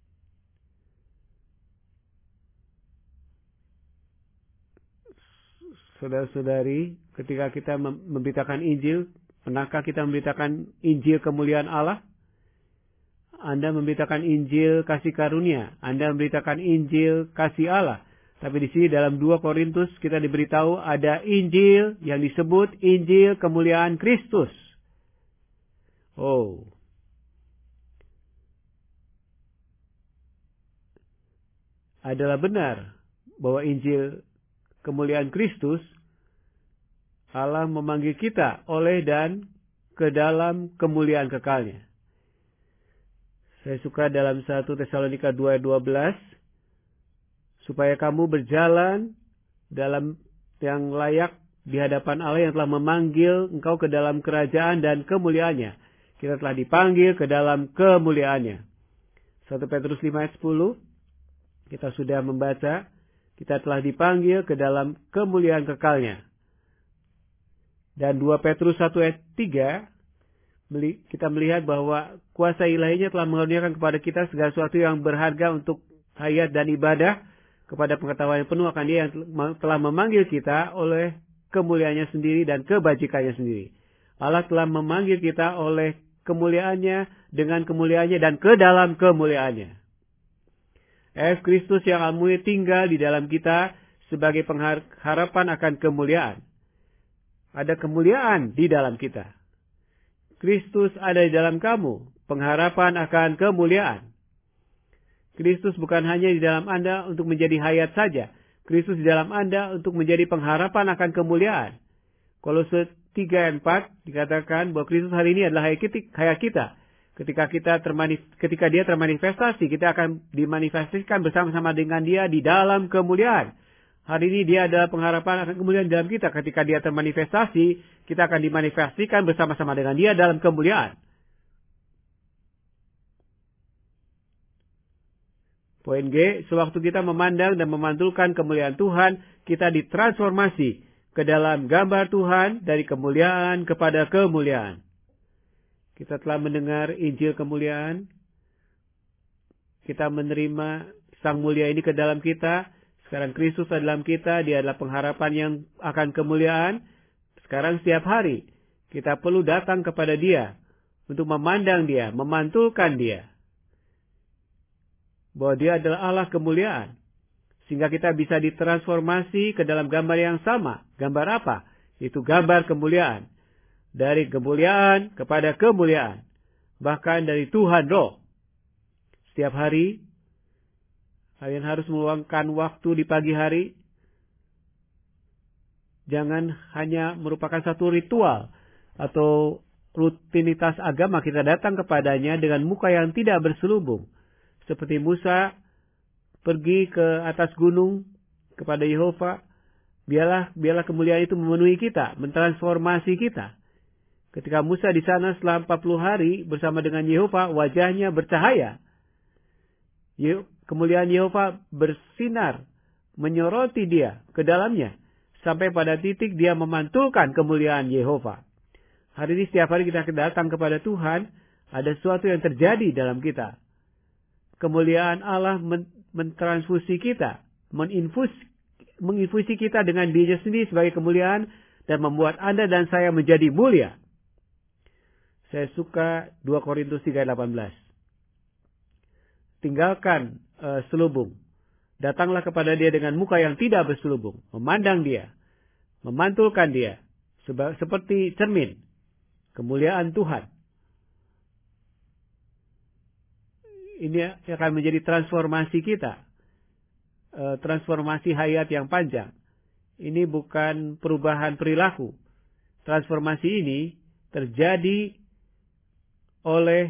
Saudara-saudari, ketika kita memberitakan Injil, pernahkah kita memberitakan Injil kemuliaan Allah? Anda memberitakan Injil kasih karunia, Anda memberitakan Injil kasih Allah. Tapi di sini dalam dua Korintus kita diberitahu ada Injil yang disebut Injil kemuliaan Kristus. Oh. Adalah benar bahwa Injil kemuliaan Kristus, Allah memanggil kita oleh dan ke dalam kemuliaan kekalnya. Saya suka dalam satu Tesalonika dua ayat dua belas, supaya kamu berjalan dalam yang layak di hadapan Allah yang telah memanggil engkau ke dalam kerajaan dan kemuliaannya. Kita telah dipanggil ke dalam kemuliaannya. satu Petrus lima ayat sepuluh, kita sudah membaca, kita telah dipanggil ke dalam kemuliaan kekalnya. Dan dua Petrus satu ayat tiga, kita melihat bahwa kuasa ilahinya telah mengaruniakan kepada kita segala sesuatu yang berharga untuk hayat dan ibadah, kepada pengetahuan yang penuh akan Dia yang telah memanggil kita oleh kemuliaannya sendiri dan kebajikannya sendiri. Allah telah memanggil kita oleh kemuliaannya, dengan kemuliaannya dan ke dalam kemuliaannya. Es Kristus yang al-mulia tinggal di dalam kita sebagai pengharapan akan kemuliaan. Ada kemuliaan di dalam kita. Kristus ada di dalam kamu, pengharapan akan kemuliaan. Kristus bukan hanya di dalam Anda untuk menjadi hayat saja. Kristus di dalam Anda untuk menjadi pengharapan akan kemuliaan. Kolose tiga ayat empat dikatakan bahwa Kristus hari ini adalah hayat kita. Ketika kita termanif, ketika Dia termanifestasi, kita akan dimanifestasikan bersama-sama dengan Dia di dalam kemuliaan. Hari ini Dia adalah pengharapan akan kemuliaan dalam kita. Ketika Dia termanifestasi, kita akan dimanifestasikan bersama-sama dengan Dia dalam kemuliaan. Poin G, sewaktu kita memandang dan memantulkan kemuliaan Tuhan, kita ditransformasi ke dalam gambar Tuhan dari kemuliaan kepada kemuliaan. Kita telah mendengar Injil kemuliaan. Kita menerima Sang Mulia ini ke dalam kita. Sekarang Kristus ada dalam kita. Dia adalah pengharapan yang akan kemuliaan. Sekarang setiap hari kita perlu datang kepada Dia untuk memandang Dia, memantulkan Dia, bahwa Dia adalah Allah kemuliaan. Sehingga kita bisa ditransformasi ke dalam gambar yang sama. Gambar apa? Itu gambar kemuliaan. Dari kemuliaan kepada kemuliaan. Bahkan dari Tuhan Roh. Setiap hari, kalian harus meluangkan waktu di pagi hari. Jangan hanya merupakan satu ritual atau rutinitas agama kita datang kepadanya dengan muka yang tidak berselubung. Seperti Musa pergi ke atas gunung kepada Yehova, biarlah biarlah kemuliaan itu memenuhi kita, mentransformasi kita. Ketika Musa di sana selama empat puluh hari bersama dengan Yehova, wajahnya bercahaya. Kemuliaan Yehova bersinar, menyoroti dia ke dalamnya, sampai pada titik dia memantulkan kemuliaan Yehova. Hari ini setiap hari kita datang kepada Tuhan, ada sesuatu yang terjadi dalam kita. Kemuliaan Allah mentransfusi kita, meninfus, menginfusi kita dengan Dirinya sendiri sebagai kemuliaan dan membuat Anda dan saya menjadi mulia. Saya suka dua Korintus tiga ayat delapan belas. Tinggalkan uh, selubung. Datanglah kepada Dia dengan muka yang tidak berselubung. Memandang Dia. Memantulkan Dia. Seba, seperti cermin. Kemuliaan Tuhan. Ini akan menjadi transformasi kita. Uh, transformasi hayat yang panjang. Ini bukan perubahan perilaku. Transformasi ini terjadi oleh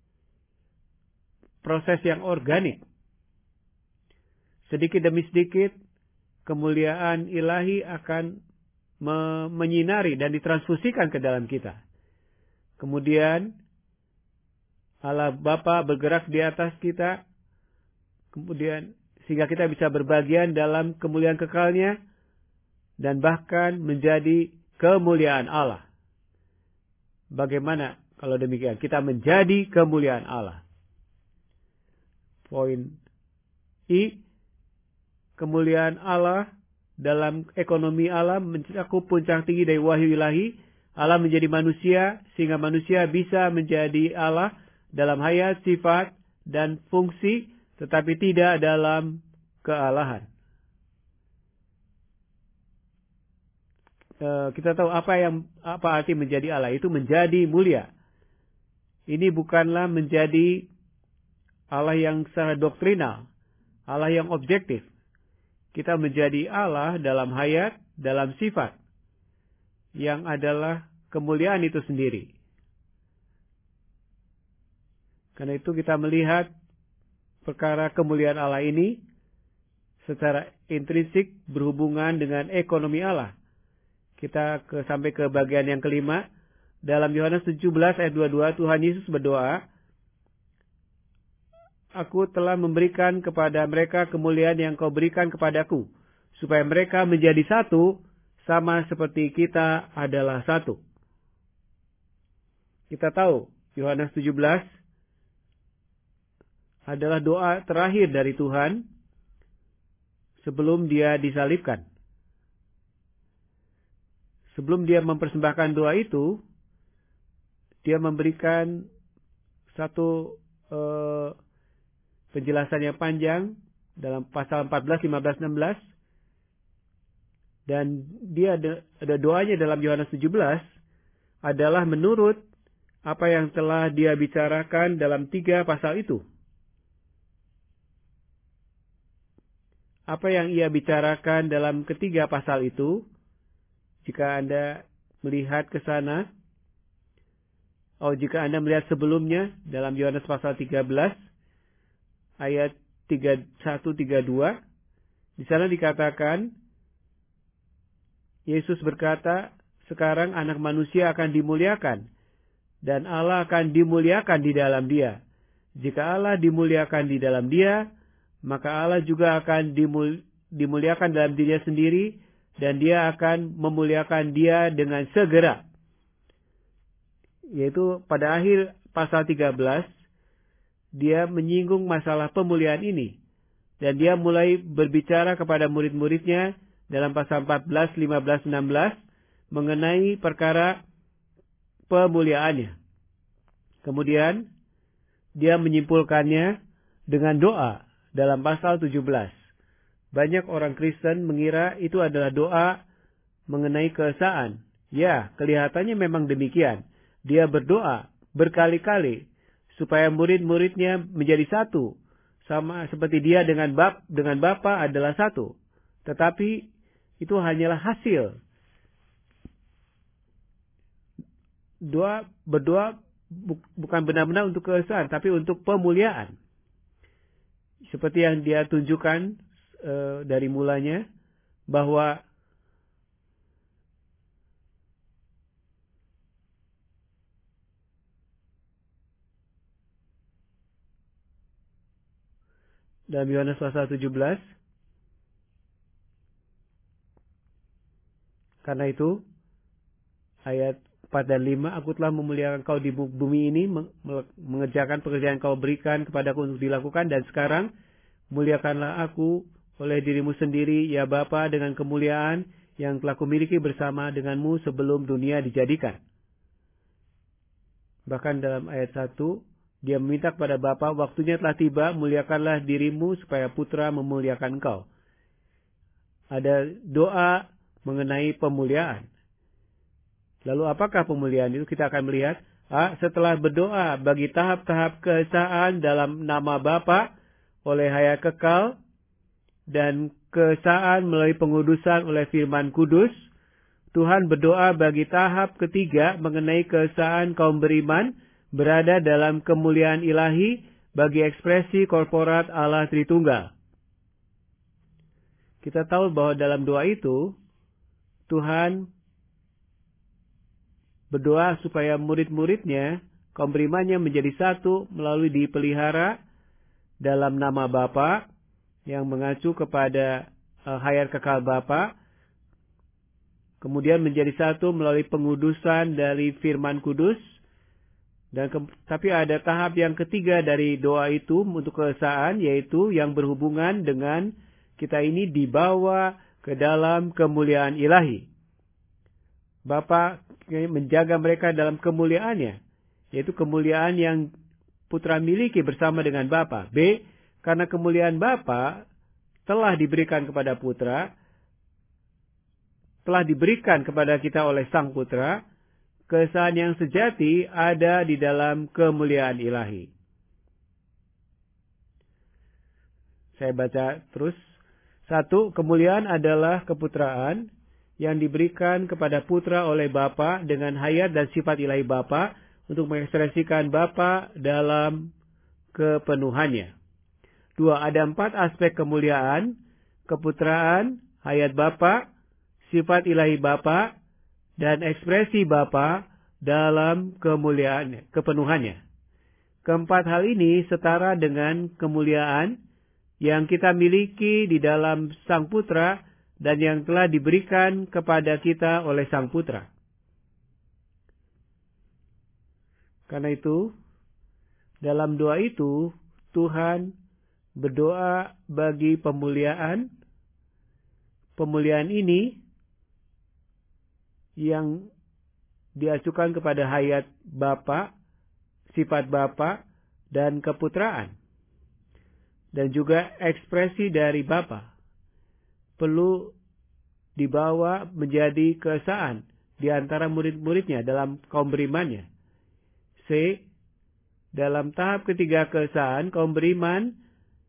proses yang organik. Sedikit demi sedikit, kemuliaan ilahi akan me- menyinari dan ditransfusikan ke dalam kita. Kemudian, Allah Bapa bergerak di atas kita, kemudian sehingga kita bisa berbagian dalam kemuliaan kekalnya, dan bahkan menjadi kemuliaan Allah. Bagaimana kalau demikian? Kita menjadi kemuliaan Allah. Poin I, kemuliaan Allah dalam ekonomi Allah mencakup puncak tinggi dari wahyu ilahi. Allah menjadi manusia sehingga manusia bisa menjadi Allah dalam hayat, sifat, dan fungsi, tetapi tidak dalam kealahan. E, kita tahu apa yang apa arti menjadi Allah, itu menjadi mulia. Ini bukanlah menjadi Allah yang secara doktrinal, Allah yang objektif. Kita menjadi Allah dalam hayat, dalam sifat, yang adalah kemuliaan itu sendiri. Karena itu kita melihat perkara kemuliaan Allah ini secara intrinsik berhubungan dengan ekonomi Allah. Kita ke, sampai ke bagian yang kelima. Dalam Yohanes tujuh belas ayat dua puluh dua, Tuhan Yesus berdoa, Aku telah memberikan kepada mereka kemuliaan yang kau berikan kepadaku, supaya mereka menjadi satu, sama seperti kita adalah satu. Kita tahu, Yohanes tujuh belas adalah doa terakhir dari Tuhan sebelum dia disalibkan. Sebelum dia mempersembahkan doa itu, dia memberikan satu uh, penjelasan yang panjang dalam pasal empat belas, lima belas, enam belas. Dan dia ada, ada doanya dalam Yohanes tujuh belas adalah menurut apa yang telah dia bicarakan dalam tiga pasal itu. Apa yang ia bicarakan dalam ketiga pasal itu, jika Anda melihat ke sana, oh jika Anda melihat sebelumnya dalam Yohanes pasal tiga belas, ayat tiga puluh satu tiga puluh dua, di sana dikatakan, Yesus berkata, sekarang anak manusia akan dimuliakan, dan Allah akan dimuliakan di dalam dia. Jika Allah dimuliakan di dalam dia, maka Allah juga akan dimul, dimuliakan dalam dirinya sendiri, dan dia akan memuliakan dia dengan segera. Yaitu pada akhir pasal tiga belas, dia menyinggung masalah pemuliaan ini. Dan dia mulai berbicara kepada murid-muridnya dalam pasal empat belas, lima belas, enam belas mengenai perkara pemuliaannya. Kemudian dia menyimpulkannya dengan doa dalam pasal tujuh belas. Banyak orang Kristen mengira itu adalah doa mengenai keesaan. Ya, kelihatannya memang demikian. Dia berdoa berkali-kali supaya murid-muridnya menjadi satu, sama seperti dia dengan bap dengan Bapa adalah satu. Tetapi itu hanyalah hasil. Doa berdoa bu, bukan benar-benar untuk keesaan, tapi untuk pemuliaan. Seperti yang dia tunjukkan e, dari mulanya, bahwa dalam Yohanes pasal tujuh belas, karena itu ayat empat dan lima, aku telah memuliakan kau di bumi ini, mengerjakan pekerjaan kau berikan kepadaku untuk dilakukan, dan sekarang muliakanlah aku oleh dirimu sendiri, ya Bapa, dengan kemuliaan yang telah kumiliki bersama denganmu sebelum dunia dijadikan. Bahkan dalam ayat satu, dia meminta kepada Bapa, waktunya telah tiba, muliakanlah dirimu supaya putra memuliakan engkau. Ada doa mengenai pemuliaan. Lalu apakah pemuliaan itu? Kita akan melihat. Ah, setelah berdoa bagi tahap-tahap keesaan dalam nama Bapa oleh hayat kekal, dan keesaan melalui pengudusan oleh firman kudus, Tuhan berdoa bagi tahap ketiga mengenai keesaan kaum beriman berada dalam kemuliaan ilahi bagi ekspresi korporat Allah Tritunggal. Kita tahu bahwa dalam doa itu, Tuhan berdoa supaya murid-muridnya kaum berimannya menjadi satu melalui dipelihara dalam nama Bapa yang mengacu kepada uh, hayat kekal Bapa. Kemudian menjadi satu melalui pengudusan dari firman kudus. Dan ke, tapi ada tahap yang ketiga dari doa itu untuk keesaan, yaitu yang berhubungan dengan kita ini dibawa ke dalam kemuliaan ilahi. Bapa menjaga mereka dalam kemuliaannya, yaitu kemuliaan yang putra miliki bersama dengan Bapa. B, karena kemuliaan Bapa telah diberikan kepada putra, telah diberikan kepada kita oleh sang putra, keesaan yang sejati ada di dalam kemuliaan ilahi. Saya baca terus. Satu, kemuliaan adalah keputraan yang diberikan kepada putra oleh Bapa dengan hayat dan sifat ilahi Bapa untuk mengekspresikan Bapa dalam kepenuhannya. Dua, ada empat aspek kemuliaan: keputraan, hayat Bapa, sifat ilahi Bapa, dan ekspresi Bapa dalam kemuliaan, kepenuhannya. Keempat hal ini setara dengan kemuliaan yang kita miliki di dalam Sang Putra dan yang telah diberikan kepada kita oleh Sang Putra. Karena itu, dalam doa itu, Tuhan berdoa bagi pemuliaan. Pemuliaan ini yang diacukan kepada hayat Bapa, sifat Bapa, dan keputraan. Dan juga ekspresi dari Bapa perlu dibawa menjadi keesaan di antara murid-muridnya dalam kaum berimannya. C, dalam tahap ketiga keesaan, kaum beriman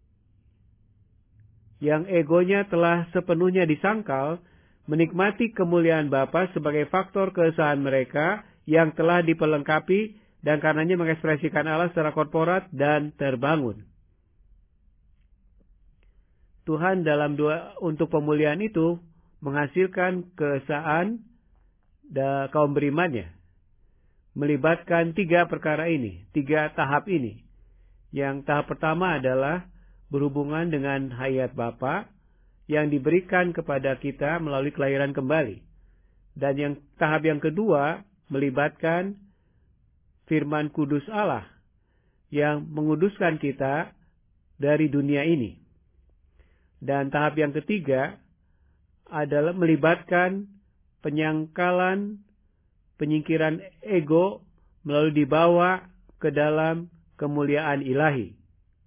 yang egonya telah sepenuhnya disangkal menikmati kemuliaan Bapa sebagai faktor keesaan mereka yang telah diperlengkapi dan karenanya mengekspresikan Allah secara korporat dan terbangun. Tuhan dalam doa untuk pemuliaan itu menghasilkan keesaan da kaum berimannya. Melibatkan tiga perkara ini, tiga tahap ini. Yang tahap pertama adalah berhubungan dengan hayat Bapa yang diberikan kepada kita melalui kelahiran kembali. Dan yang tahap yang kedua melibatkan firman kudus Allah yang menguduskan kita dari dunia ini. Dan tahap yang ketiga adalah melibatkan penyangkalan, penyingkiran ego melalui dibawa ke dalam kemuliaan ilahi.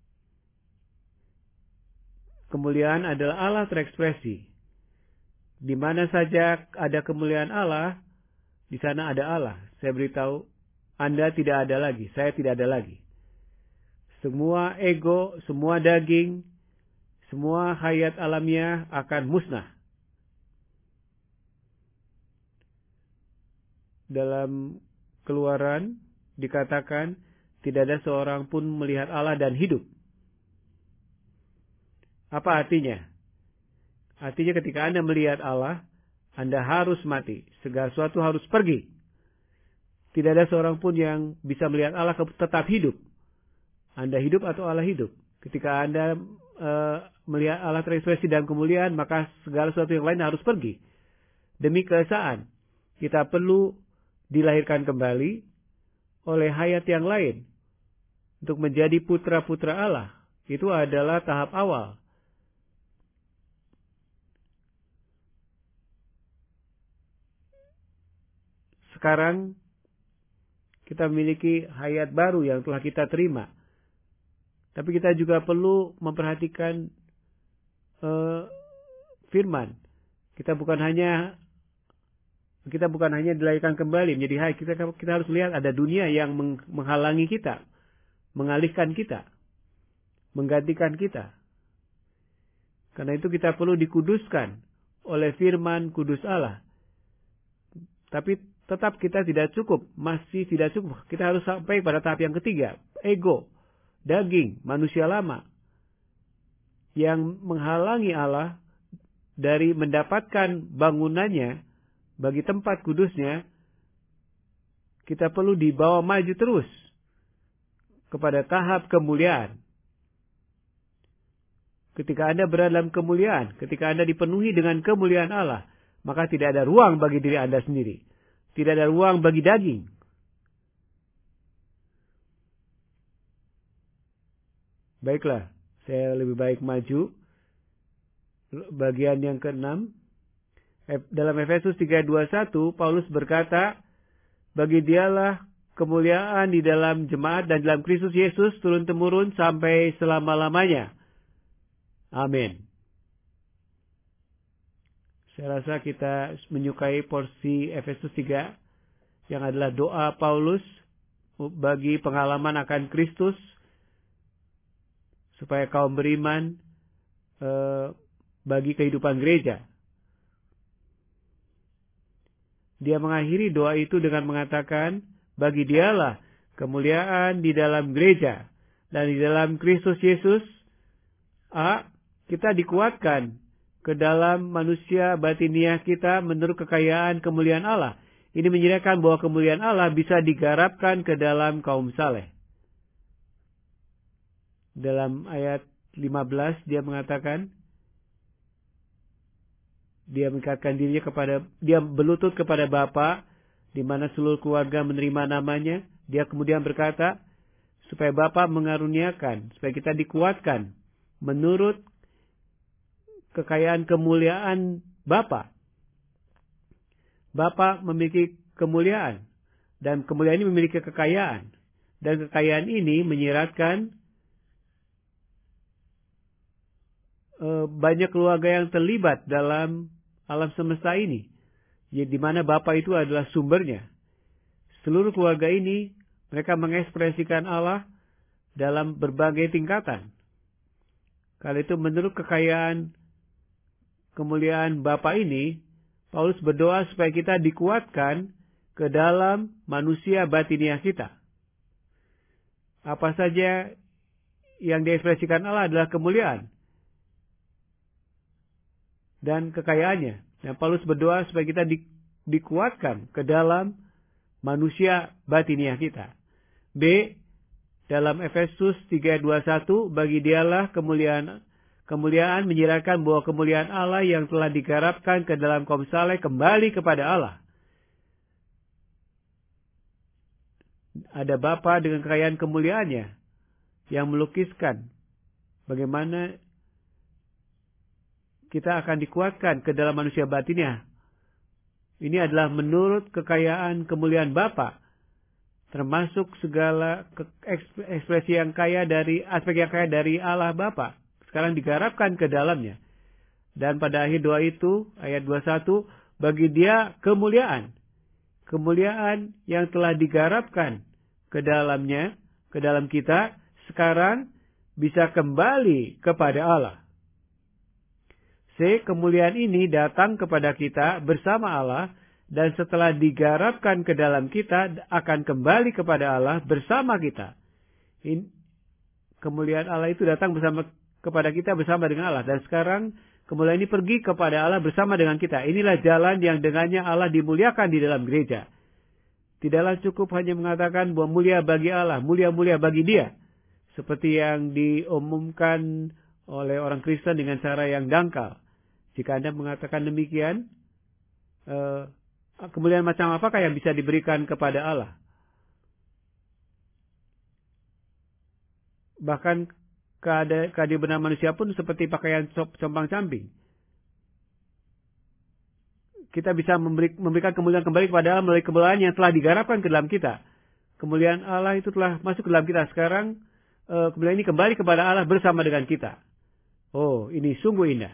Kemuliaan adalah Allah terekspresi. Di mana saja ada kemuliaan Allah, di sana ada Allah. Saya beritahu, Anda tidak ada lagi, saya tidak ada lagi. Semua ego, semua daging, semua hayat alamiah akan musnah. Dalam Keluaran dikatakan tidak ada seorang pun melihat Allah dan hidup. Apa artinya? Artinya ketika Anda melihat Allah, Anda harus mati. Segala sesuatu harus pergi. Tidak ada seorang pun yang bisa melihat Allah tetap hidup. Anda hidup atau Allah hidup. Ketika Anda uh, melihat Allah terekspresi dalam kemuliaan, maka segala sesuatu yang lain harus pergi. Demi keesaan, kita perlu dilahirkan kembali oleh hayat yang lain untuk menjadi putra-putra Allah. Itu adalah tahap awal. Sekarang kita memiliki hayat baru yang telah kita terima. Tapi kita juga perlu memperhatikan uh, firman. Kita bukan hanya kita bukan hanya dilahirkan kembali menjadi hayat. Kita kita harus lihat ada dunia yang menghalangi kita, mengalihkan kita, menggantikan kita. Karena itu kita perlu dikuduskan oleh firman kudus Allah. Tapi tetap kita tidak cukup, masih tidak cukup. Kita harus sampai pada tahap yang ketiga, ego, daging, manusia lama yang menghalangi Allah dari mendapatkan bangunannya bagi tempat kudusnya. Kita perlu dibawa maju terus kepada tahap kemuliaan. Ketika Anda berada dalam kemuliaan, ketika Anda dipenuhi dengan kemuliaan Allah, maka tidak ada ruang bagi diri Anda sendiri. Tidak ada ruang bagi daging. Baiklah, saya lebih baik maju. Bagian yang keenam. Dalam Efesus tiga dua puluh satu, Paulus berkata, bagi dialah kemuliaan di dalam jemaat dan dalam Kristus Yesus turun-temurun sampai selama-lamanya. Amin. Saya rasa kita menyukai porsi Efesus tiga yang adalah doa Paulus bagi pengalaman akan Kristus supaya kaum beriman eh, bagi kehidupan gereja. Dia mengakhiri doa itu dengan mengatakan, bagi dialah kemuliaan di dalam gereja dan di dalam Kristus Yesus. A. Kita dikuatkan ke dalam manusia batiniah kita menurut kekayaan kemuliaan Allah. Ini menyatakan bahwa kemuliaan Allah bisa digarapkan ke dalam kaum saleh. Dalam ayat lima belas dia mengatakan, dia mengikatkan dirinya kepada, dia berlutut kepada Bapa, di mana seluruh keluarga menerima namanya. Dia kemudian berkata, supaya Bapa mengaruniakan, supaya kita dikuatkan menurut kekayaan kemuliaan Bapa. Bapa memiliki kemuliaan, dan kemuliaan ini memiliki kekayaan. Dan kekayaan ini menyiratkan uh, banyak keluarga yang terlibat dalam alam semesta ini, ya, di mana Bapa itu adalah sumbernya. Seluruh keluarga ini, mereka mengekspresikan Allah dalam berbagai tingkatan. Kalau itu menurut kekayaan kemuliaan Bapa ini, Paulus berdoa supaya kita dikuatkan ke dalam manusia batiniah kita. Apa saja yang diekspresikan Allah adalah kemuliaan dan kekayaannya. Dan Paulus berdoa supaya kita di, dikuatkan ke dalam manusia batiniah kita. B. Dalam Efesus tiga dua puluh satu, bagi dialah kemuliaan kemuliaan menyiratkan bahwa kemuliaan Allah yang telah digarapkan ke dalam kaum saleh kembali kepada Allah. Ada Bapa dengan kekayaan kemuliaannya yang melukiskan bagaimana kita akan dikuatkan ke dalam manusia batinnya. Ini adalah menurut kekayaan kemuliaan Bapa, termasuk segala ekspresi yang kaya dari aspek yang kaya dari Allah Bapa. Sekarang digarapkan ke dalamnya. Dan pada akhir doa itu, ayat dua puluh satu, bagi dia kemuliaan. Kemuliaan yang telah digarapkan ke dalamnya, ke dalam kita, sekarang bisa kembali kepada Allah. C. Kemuliaan ini datang kepada kita bersama Allah, dan setelah digarapkan ke dalam kita, akan kembali kepada Allah bersama kita. Ini, kemuliaan Allah itu datang bersama kepada kita bersama dengan Allah. Dan sekarang kemuliaan ini pergi kepada Allah bersama dengan kita. Inilah jalan yang dengannya Allah dimuliakan di dalam gereja. Tidaklah cukup hanya mengatakan bahwa mulia bagi Allah, mulia-mulia bagi Dia. Seperti yang diumumkan oleh orang Kristen dengan cara yang dangkal. Jika Anda mengatakan demikian, eh, kemuliaan macam apakah yang bisa diberikan kepada Allah? Bahkan kehadiran benar manusia pun seperti pakaian compang-camping. Kita bisa memberi, memberikan kemuliaan kembali kepada Allah melalui kemuliaan yang telah digarapkan ke dalam kita. Kemuliaan Allah itu telah masuk ke dalam kita. Sekarang eh, kemuliaan ini kembali kepada Allah bersama dengan kita. Oh, ini sungguh indah.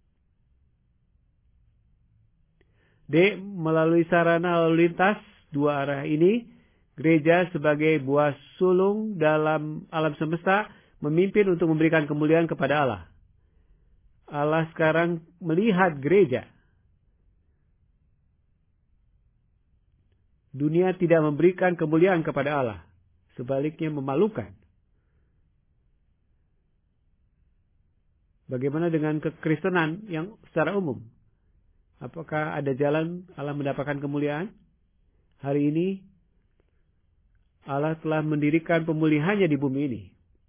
D. Melalui sarana lalu lintas dua arah ini, gereja sebagai buah sulung dalam alam semesta memimpin untuk memberikan kemuliaan kepada Allah. Allah sekarang melihat gereja. Dunia tidak memberikan kemuliaan kepada Allah. Sebaliknya memalukan. Bagaimana dengan kekristenan yang secara umum? Apakah ada jalan Allah mendapatkan kemuliaan? Hari ini Allah telah mendirikan pemulihannya di bumi ini.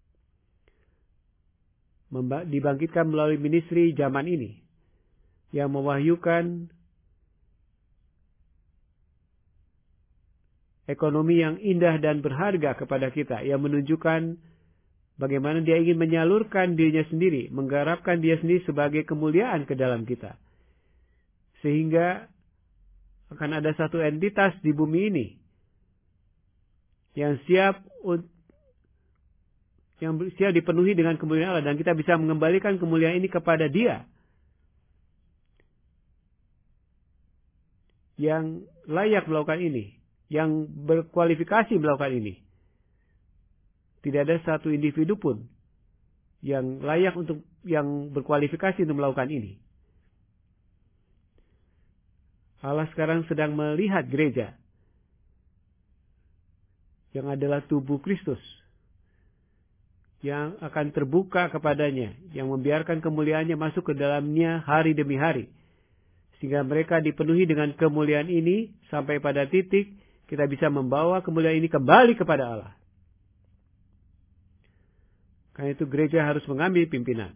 Dibangkitkan melalui ministry zaman ini. Yang mewahyukan ekonomi yang indah dan berharga kepada kita. Yang menunjukkan bagaimana dia ingin menyalurkan dirinya sendiri. Menggarapkan dia sendiri sebagai kemuliaan ke dalam kita. Sehingga akan ada satu entitas di bumi ini. Yang siap yang siap dipenuhi dengan kemuliaan Allah. Dan kita bisa mengembalikan kemuliaan ini kepada dia. Yang layak melakukan ini. Yang berkualifikasi melakukan ini. Tidak ada satu individu pun yang layak untuk, yang berkualifikasi untuk melakukan ini. Allah sekarang sedang melihat gereja. Yang adalah tubuh Kristus. Yang akan terbuka kepadanya. Yang membiarkan kemuliaannya masuk ke dalamnya hari demi hari. Sehingga mereka dipenuhi dengan kemuliaan ini. Sampai pada titik kita bisa membawa kemuliaan ini kembali kepada Allah. Karena itu gereja harus mengambil pimpinan.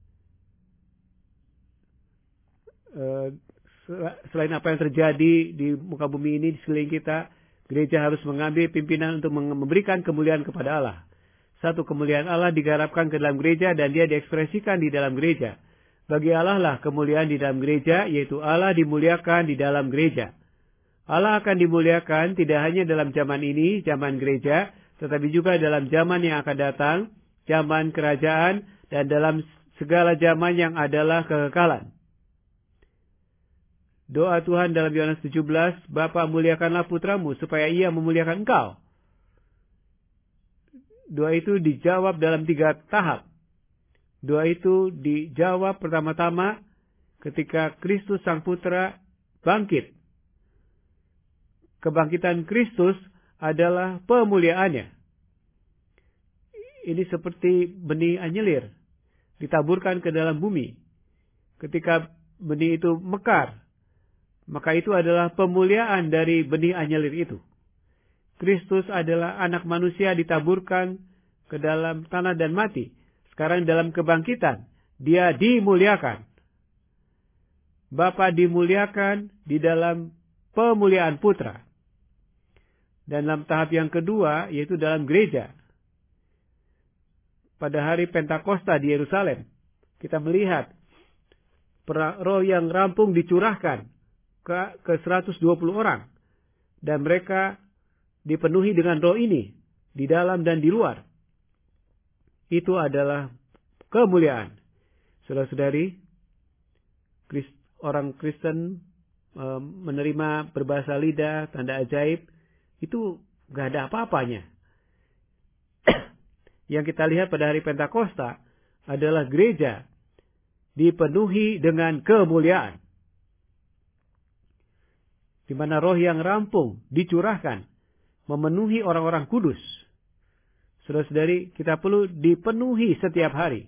Selain apa yang terjadi di muka bumi ini, di sekeliling kita, gereja harus mengambil pimpinan untuk memberikan kemuliaan kepada Allah. Satu, kemuliaan Allah digarapkan ke dalam gereja dan dia diekspresikan di dalam gereja. Bagi Allah lah kemuliaan di dalam gereja, yaitu Allah dimuliakan di dalam gereja. Allah akan dimuliakan tidak hanya dalam zaman ini, zaman gereja, tetapi juga dalam zaman yang akan datang, zaman kerajaan, dan dalam segala zaman yang adalah kekekalan. Doa Tuhan dalam Yohanes tujuh belas, Bapa muliakanlah putramu supaya ia memuliakan engkau. Doa itu dijawab dalam tiga tahap. Doa itu dijawab pertama-tama ketika Kristus Sang Putra bangkit. Kebangkitan Kristus adalah pemuliaannya. Ini seperti benih anyelir ditaburkan ke dalam bumi. Ketika benih itu mekar, maka itu adalah pemuliaan dari benih anyelir itu. Kristus adalah anak manusia ditaburkan ke dalam tanah dan mati. Sekarang dalam kebangkitan, dia dimuliakan. Bapa dimuliakan di dalam pemuliaan putra. Dan dalam tahap yang kedua, yaitu dalam gereja. Pada hari Pentakosta di Yerusalem, kita melihat roh yang rampung dicurahkan ke, ke seratus dua puluh orang. Dan mereka dipenuhi dengan roh ini, di dalam dan di luar. Itu adalah kemuliaan. Saudara-saudari, orang Kristen e, menerima berbahasa lidah, tanda ajaib, itu gak ada apa-apanya. Yang kita lihat pada hari Pentakosta adalah gereja dipenuhi dengan kemuliaan. Di mana roh yang rampung dicurahkan, memenuhi orang-orang kudus. Saudara-saudari, kita perlu dipenuhi setiap hari.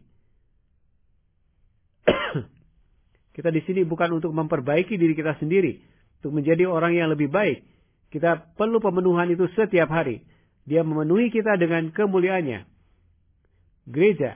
Kita di sini bukan untuk memperbaiki diri kita sendiri, untuk menjadi orang yang lebih baik. Kita perlu pemenuhan itu setiap hari. Dia memenuhi kita dengan kemuliaannya. Gereja.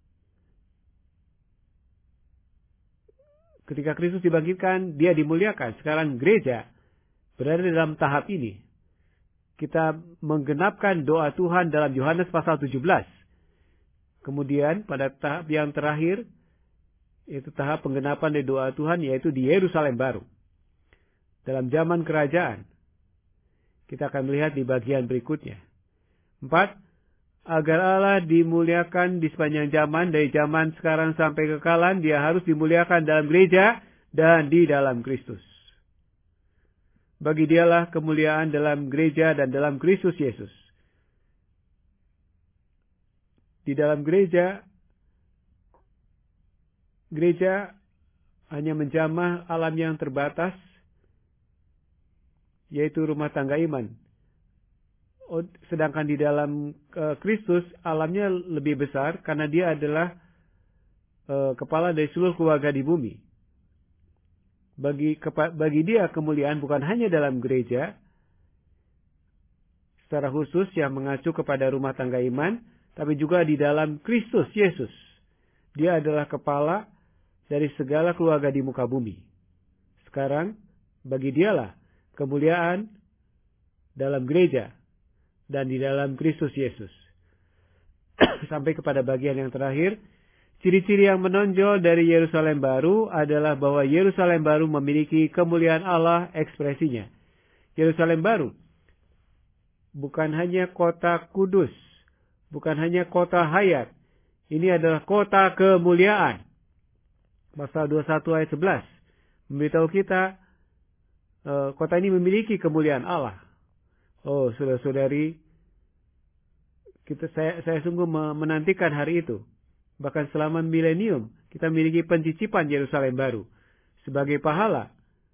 Ketika Kristus dibangkitkan, dia dimuliakan. Sekarang gereja berada dalam tahap ini. Kita menggenapkan doa Tuhan dalam Yohanes pasal tujuh belas. Kemudian pada tahap yang terakhir, yaitu tahap penggenapan dari doa Tuhan, yaitu di Yerusalem baru. Dalam zaman kerajaan. Kita akan melihat di bagian berikutnya. Empat, agar Allah dimuliakan di sepanjang zaman, dari zaman sekarang sampai kekalan, dia harus dimuliakan dalam gereja dan di dalam Kristus. Bagi dialah kemuliaan dalam gereja dan dalam Kristus Yesus. Di dalam gereja, gereja hanya menjamah alam yang terbatas, yaitu rumah tangga iman. Sedangkan di dalam uh, Kristus, alamnya lebih besar karena dia adalah uh, kepala dari seluruh keluarga di bumi. Bagi, kepa, bagi dia kemuliaan bukan hanya dalam gereja, secara khusus yang mengacu kepada rumah tangga iman, tapi juga di dalam Kristus Yesus. Dia adalah kepala dari segala keluarga di muka bumi. Sekarang, bagi dialah kemuliaan dalam gereja dan di dalam Kristus Yesus. Sampai kepada bagian yang terakhir, ciri-ciri yang menonjol dari Yerusalem baru adalah bahwa Yerusalem baru memiliki kemuliaan Allah ekspresinya. Yerusalem baru bukan hanya kota kudus, bukan hanya kota hayat. Ini adalah kota kemuliaan. Pasal dua puluh satu ayat sebelas memberitahu kita uh, kota ini memiliki kemuliaan Allah. Oh, saudara-saudari, kita saya saya sungguh menantikan hari itu. Bahkan selama milenium kita memiliki pencicipan Yerusalem baru sebagai pahala.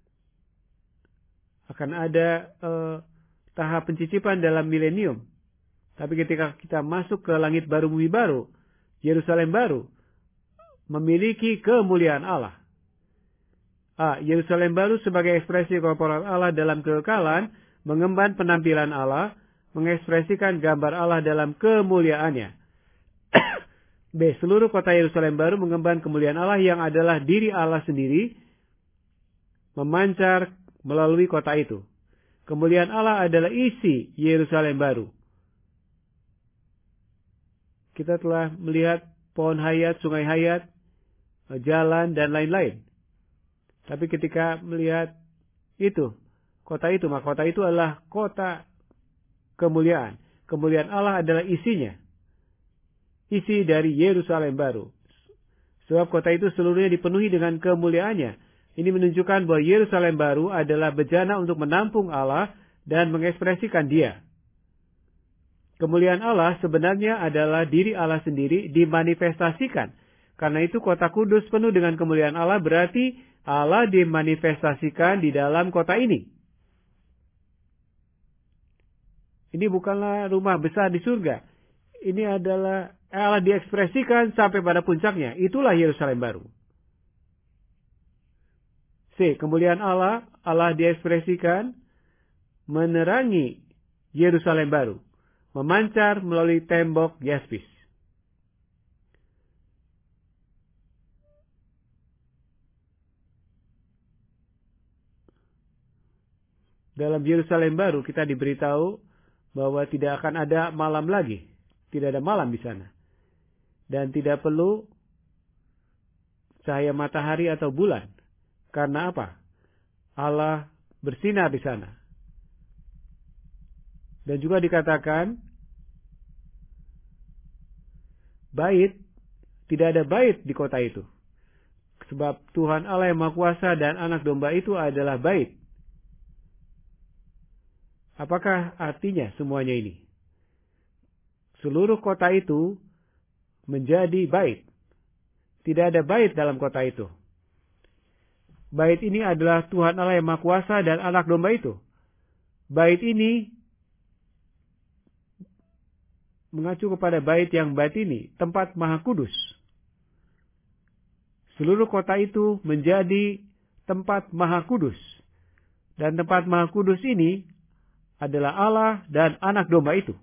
Akan ada uh, tahap pencicipan dalam milenium. Tapi ketika kita masuk ke langit baru bumi baru, Yerusalem baru memiliki kemuliaan Allah. Ah, Yerusalem baru sebagai ekspresi korporat Allah dalam kekekalan, mengemban penampilan Allah, mengekspresikan gambar Allah dalam kemuliaannya. B. Seluruh kota Yerusalem baru mengemban kemuliaan Allah yang adalah diri Allah sendiri, memancar melalui kota itu. Kemuliaan Allah adalah isi Yerusalem baru. Kita telah melihat pohon hayat, sungai hayat, jalan, dan lain-lain. Tapi ketika melihat itu, kota itu, maka kota itu adalah kota kemuliaan. Kemuliaan Allah adalah isinya. Isi dari Yerusalem baru. Sebab kota itu seluruhnya dipenuhi dengan kemuliaannya. Ini menunjukkan bahwa Yerusalem baru adalah bejana untuk menampung Allah dan mengekspresikan Dia. Kemuliaan Allah sebenarnya adalah diri Allah sendiri dimanifestasikan. Karena itu kota kudus penuh dengan kemuliaan Allah berarti Allah dimanifestasikan di dalam kota ini. Ini bukanlah rumah besar di surga. Ini adalah Allah diekspresikan sampai pada puncaknya. Itulah Yerusalem baru. C. Kemuliaan Allah, Allah diekspresikan menerangi Yerusalem baru, memancar melalui tembok yaspis. Dalam Yerusalem baru kita diberitahu bahwa tidak akan ada malam lagi, tidak ada malam di sana, dan tidak perlu cahaya matahari atau bulan. Karena apa? Allah bersinar di sana. Dan juga dikatakan, bait, tidak ada bait di kota itu. Sebab Tuhan Allah yang Maha Kuasa dan anak domba itu adalah bait. Apakah artinya semuanya ini? Seluruh kota itu menjadi bait. Tidak ada bait dalam kota itu. Bait ini adalah Tuhan Allah yang Maha Kuasa dan anak domba itu. Bait ini mengacu kepada bait yang batini, tempat Maha Kudus. Seluruh kota itu menjadi tempat Maha Kudus. Dan tempat Maha Kudus ini adalah Allah dan anak domba itu.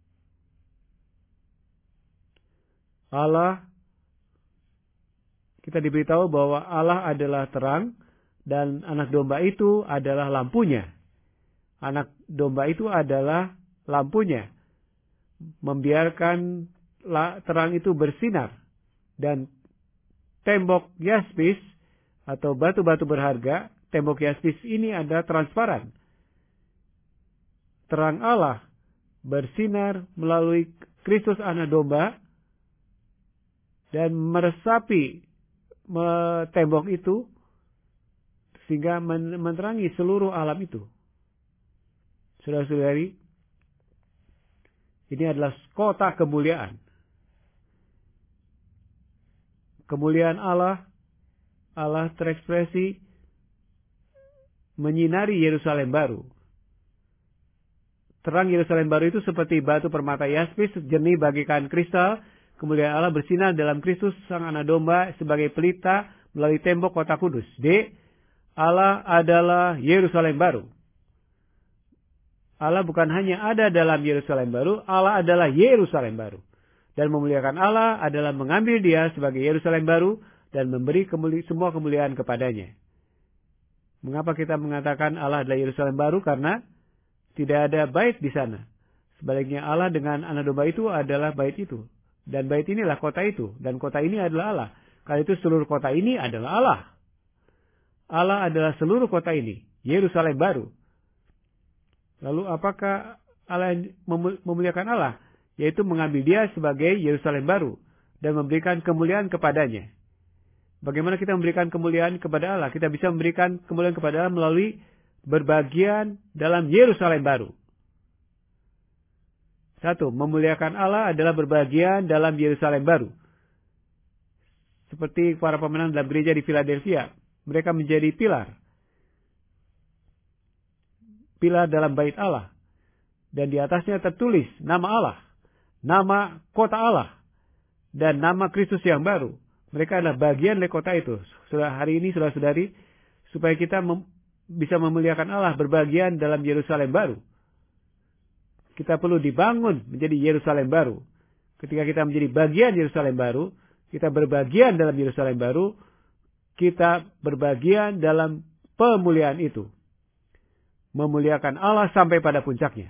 Allah, kita diberitahu bahwa Allah adalah terang dan anak domba itu adalah lampunya. Anak domba itu adalah lampunya. Membiarkan terang itu bersinar. Dan tembok yaspis atau batu-batu berharga, tembok yaspis ini adalah transparan. Terang Allah bersinar melalui Kristus anak domba dan meresapi tembok itu sehingga menerangi seluruh alam itu. Saudara-saudari, ini adalah kota kemuliaan. Kemuliaan Allah, Allah terekspresi menyinari Yerusalem baru. Terang Yerusalem baru itu seperti batu permata yaspis, jernih bagaikan kristal. Kemuliaan Allah bersinar dalam Kristus sang anak domba sebagai pelita melalui tembok kota kudus. D. Allah adalah Yerusalem baru. Allah bukan hanya ada dalam Yerusalem baru, Allah adalah Yerusalem baru. Dan memuliakan Allah adalah mengambil dia sebagai Yerusalem baru dan memberi kemuli semua kemuliaan kepadanya. Mengapa kita mengatakan Allah adalah Yerusalem baru? Karena tidak ada bait di sana. Sebaliknya Allah dengan anak domba itu adalah bait itu. Dan bait inilah kota itu. Dan kota ini adalah Allah. Karena itu seluruh kota ini adalah Allah. Allah adalah seluruh kota ini. Yerusalem baru. Lalu apakah Allah memuliakan Allah? Yaitu mengambil dia sebagai Yerusalem baru. Dan memberikan kemuliaan kepadanya. Bagaimana kita memberikan kemuliaan kepada Allah? Kita bisa memberikan kemuliaan kepada Allah melalui berbagian dalam Yerusalem baru. Satu, memuliakan Allah adalah berbagian dalam Yerusalem baru. Seperti para pemenang dalam gereja di Philadelphia. Mereka menjadi pilar. Pilar dalam bait Allah. Dan di atasnya tertulis nama Allah. Nama kota Allah. Dan nama Kristus yang baru. Mereka adalah bagian dari kota itu. Sudah hari ini, saudara-saudari, supaya kita mem bisa memuliakan Allah berbagian dalam Yerusalem baru. Kita perlu dibangun menjadi Yerusalem baru. Ketika kita menjadi bagian Yerusalem baru, kita berbagian dalam Yerusalem baru, kita berbagian dalam pemuliaan itu. Memuliakan Allah sampai pada puncaknya.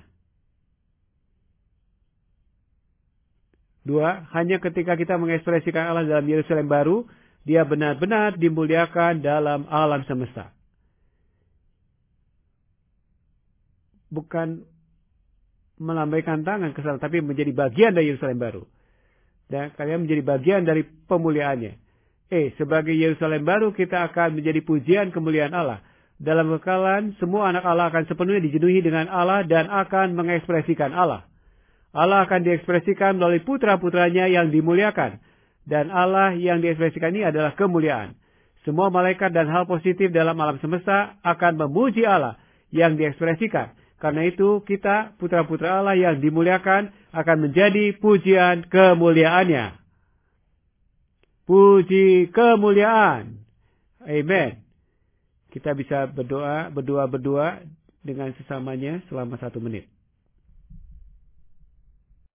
Dua, hanya ketika kita mengekspresikan Allah dalam Yerusalem baru, dia benar-benar dimuliakan dalam alam semesta. Bukan melambaikan tangan ke sana, tapi menjadi bagian dari Yerusalem baru. Dan kalian menjadi bagian dari pemuliaannya. Eh, sebagai Yerusalem baru, kita akan menjadi pujian kemuliaan Allah. Dalam kekalan, semua anak Allah akan sepenuhnya dijenuhi dengan Allah dan akan mengekspresikan Allah. Allah akan diekspresikan melalui putra-putranya yang dimuliakan. Dan Allah yang diekspresikan ini adalah kemuliaan. Semua malaikat dan hal positif dalam alam semesta akan memuji Allah yang diekspresikan. Karena itu kita, putra-putra Allah yang dimuliakan, akan menjadi pujian kemuliaannya. Puji kemuliaan. Amen. Kita bisa berdoa, berdua-berdua dengan sesamanya selama satu menit.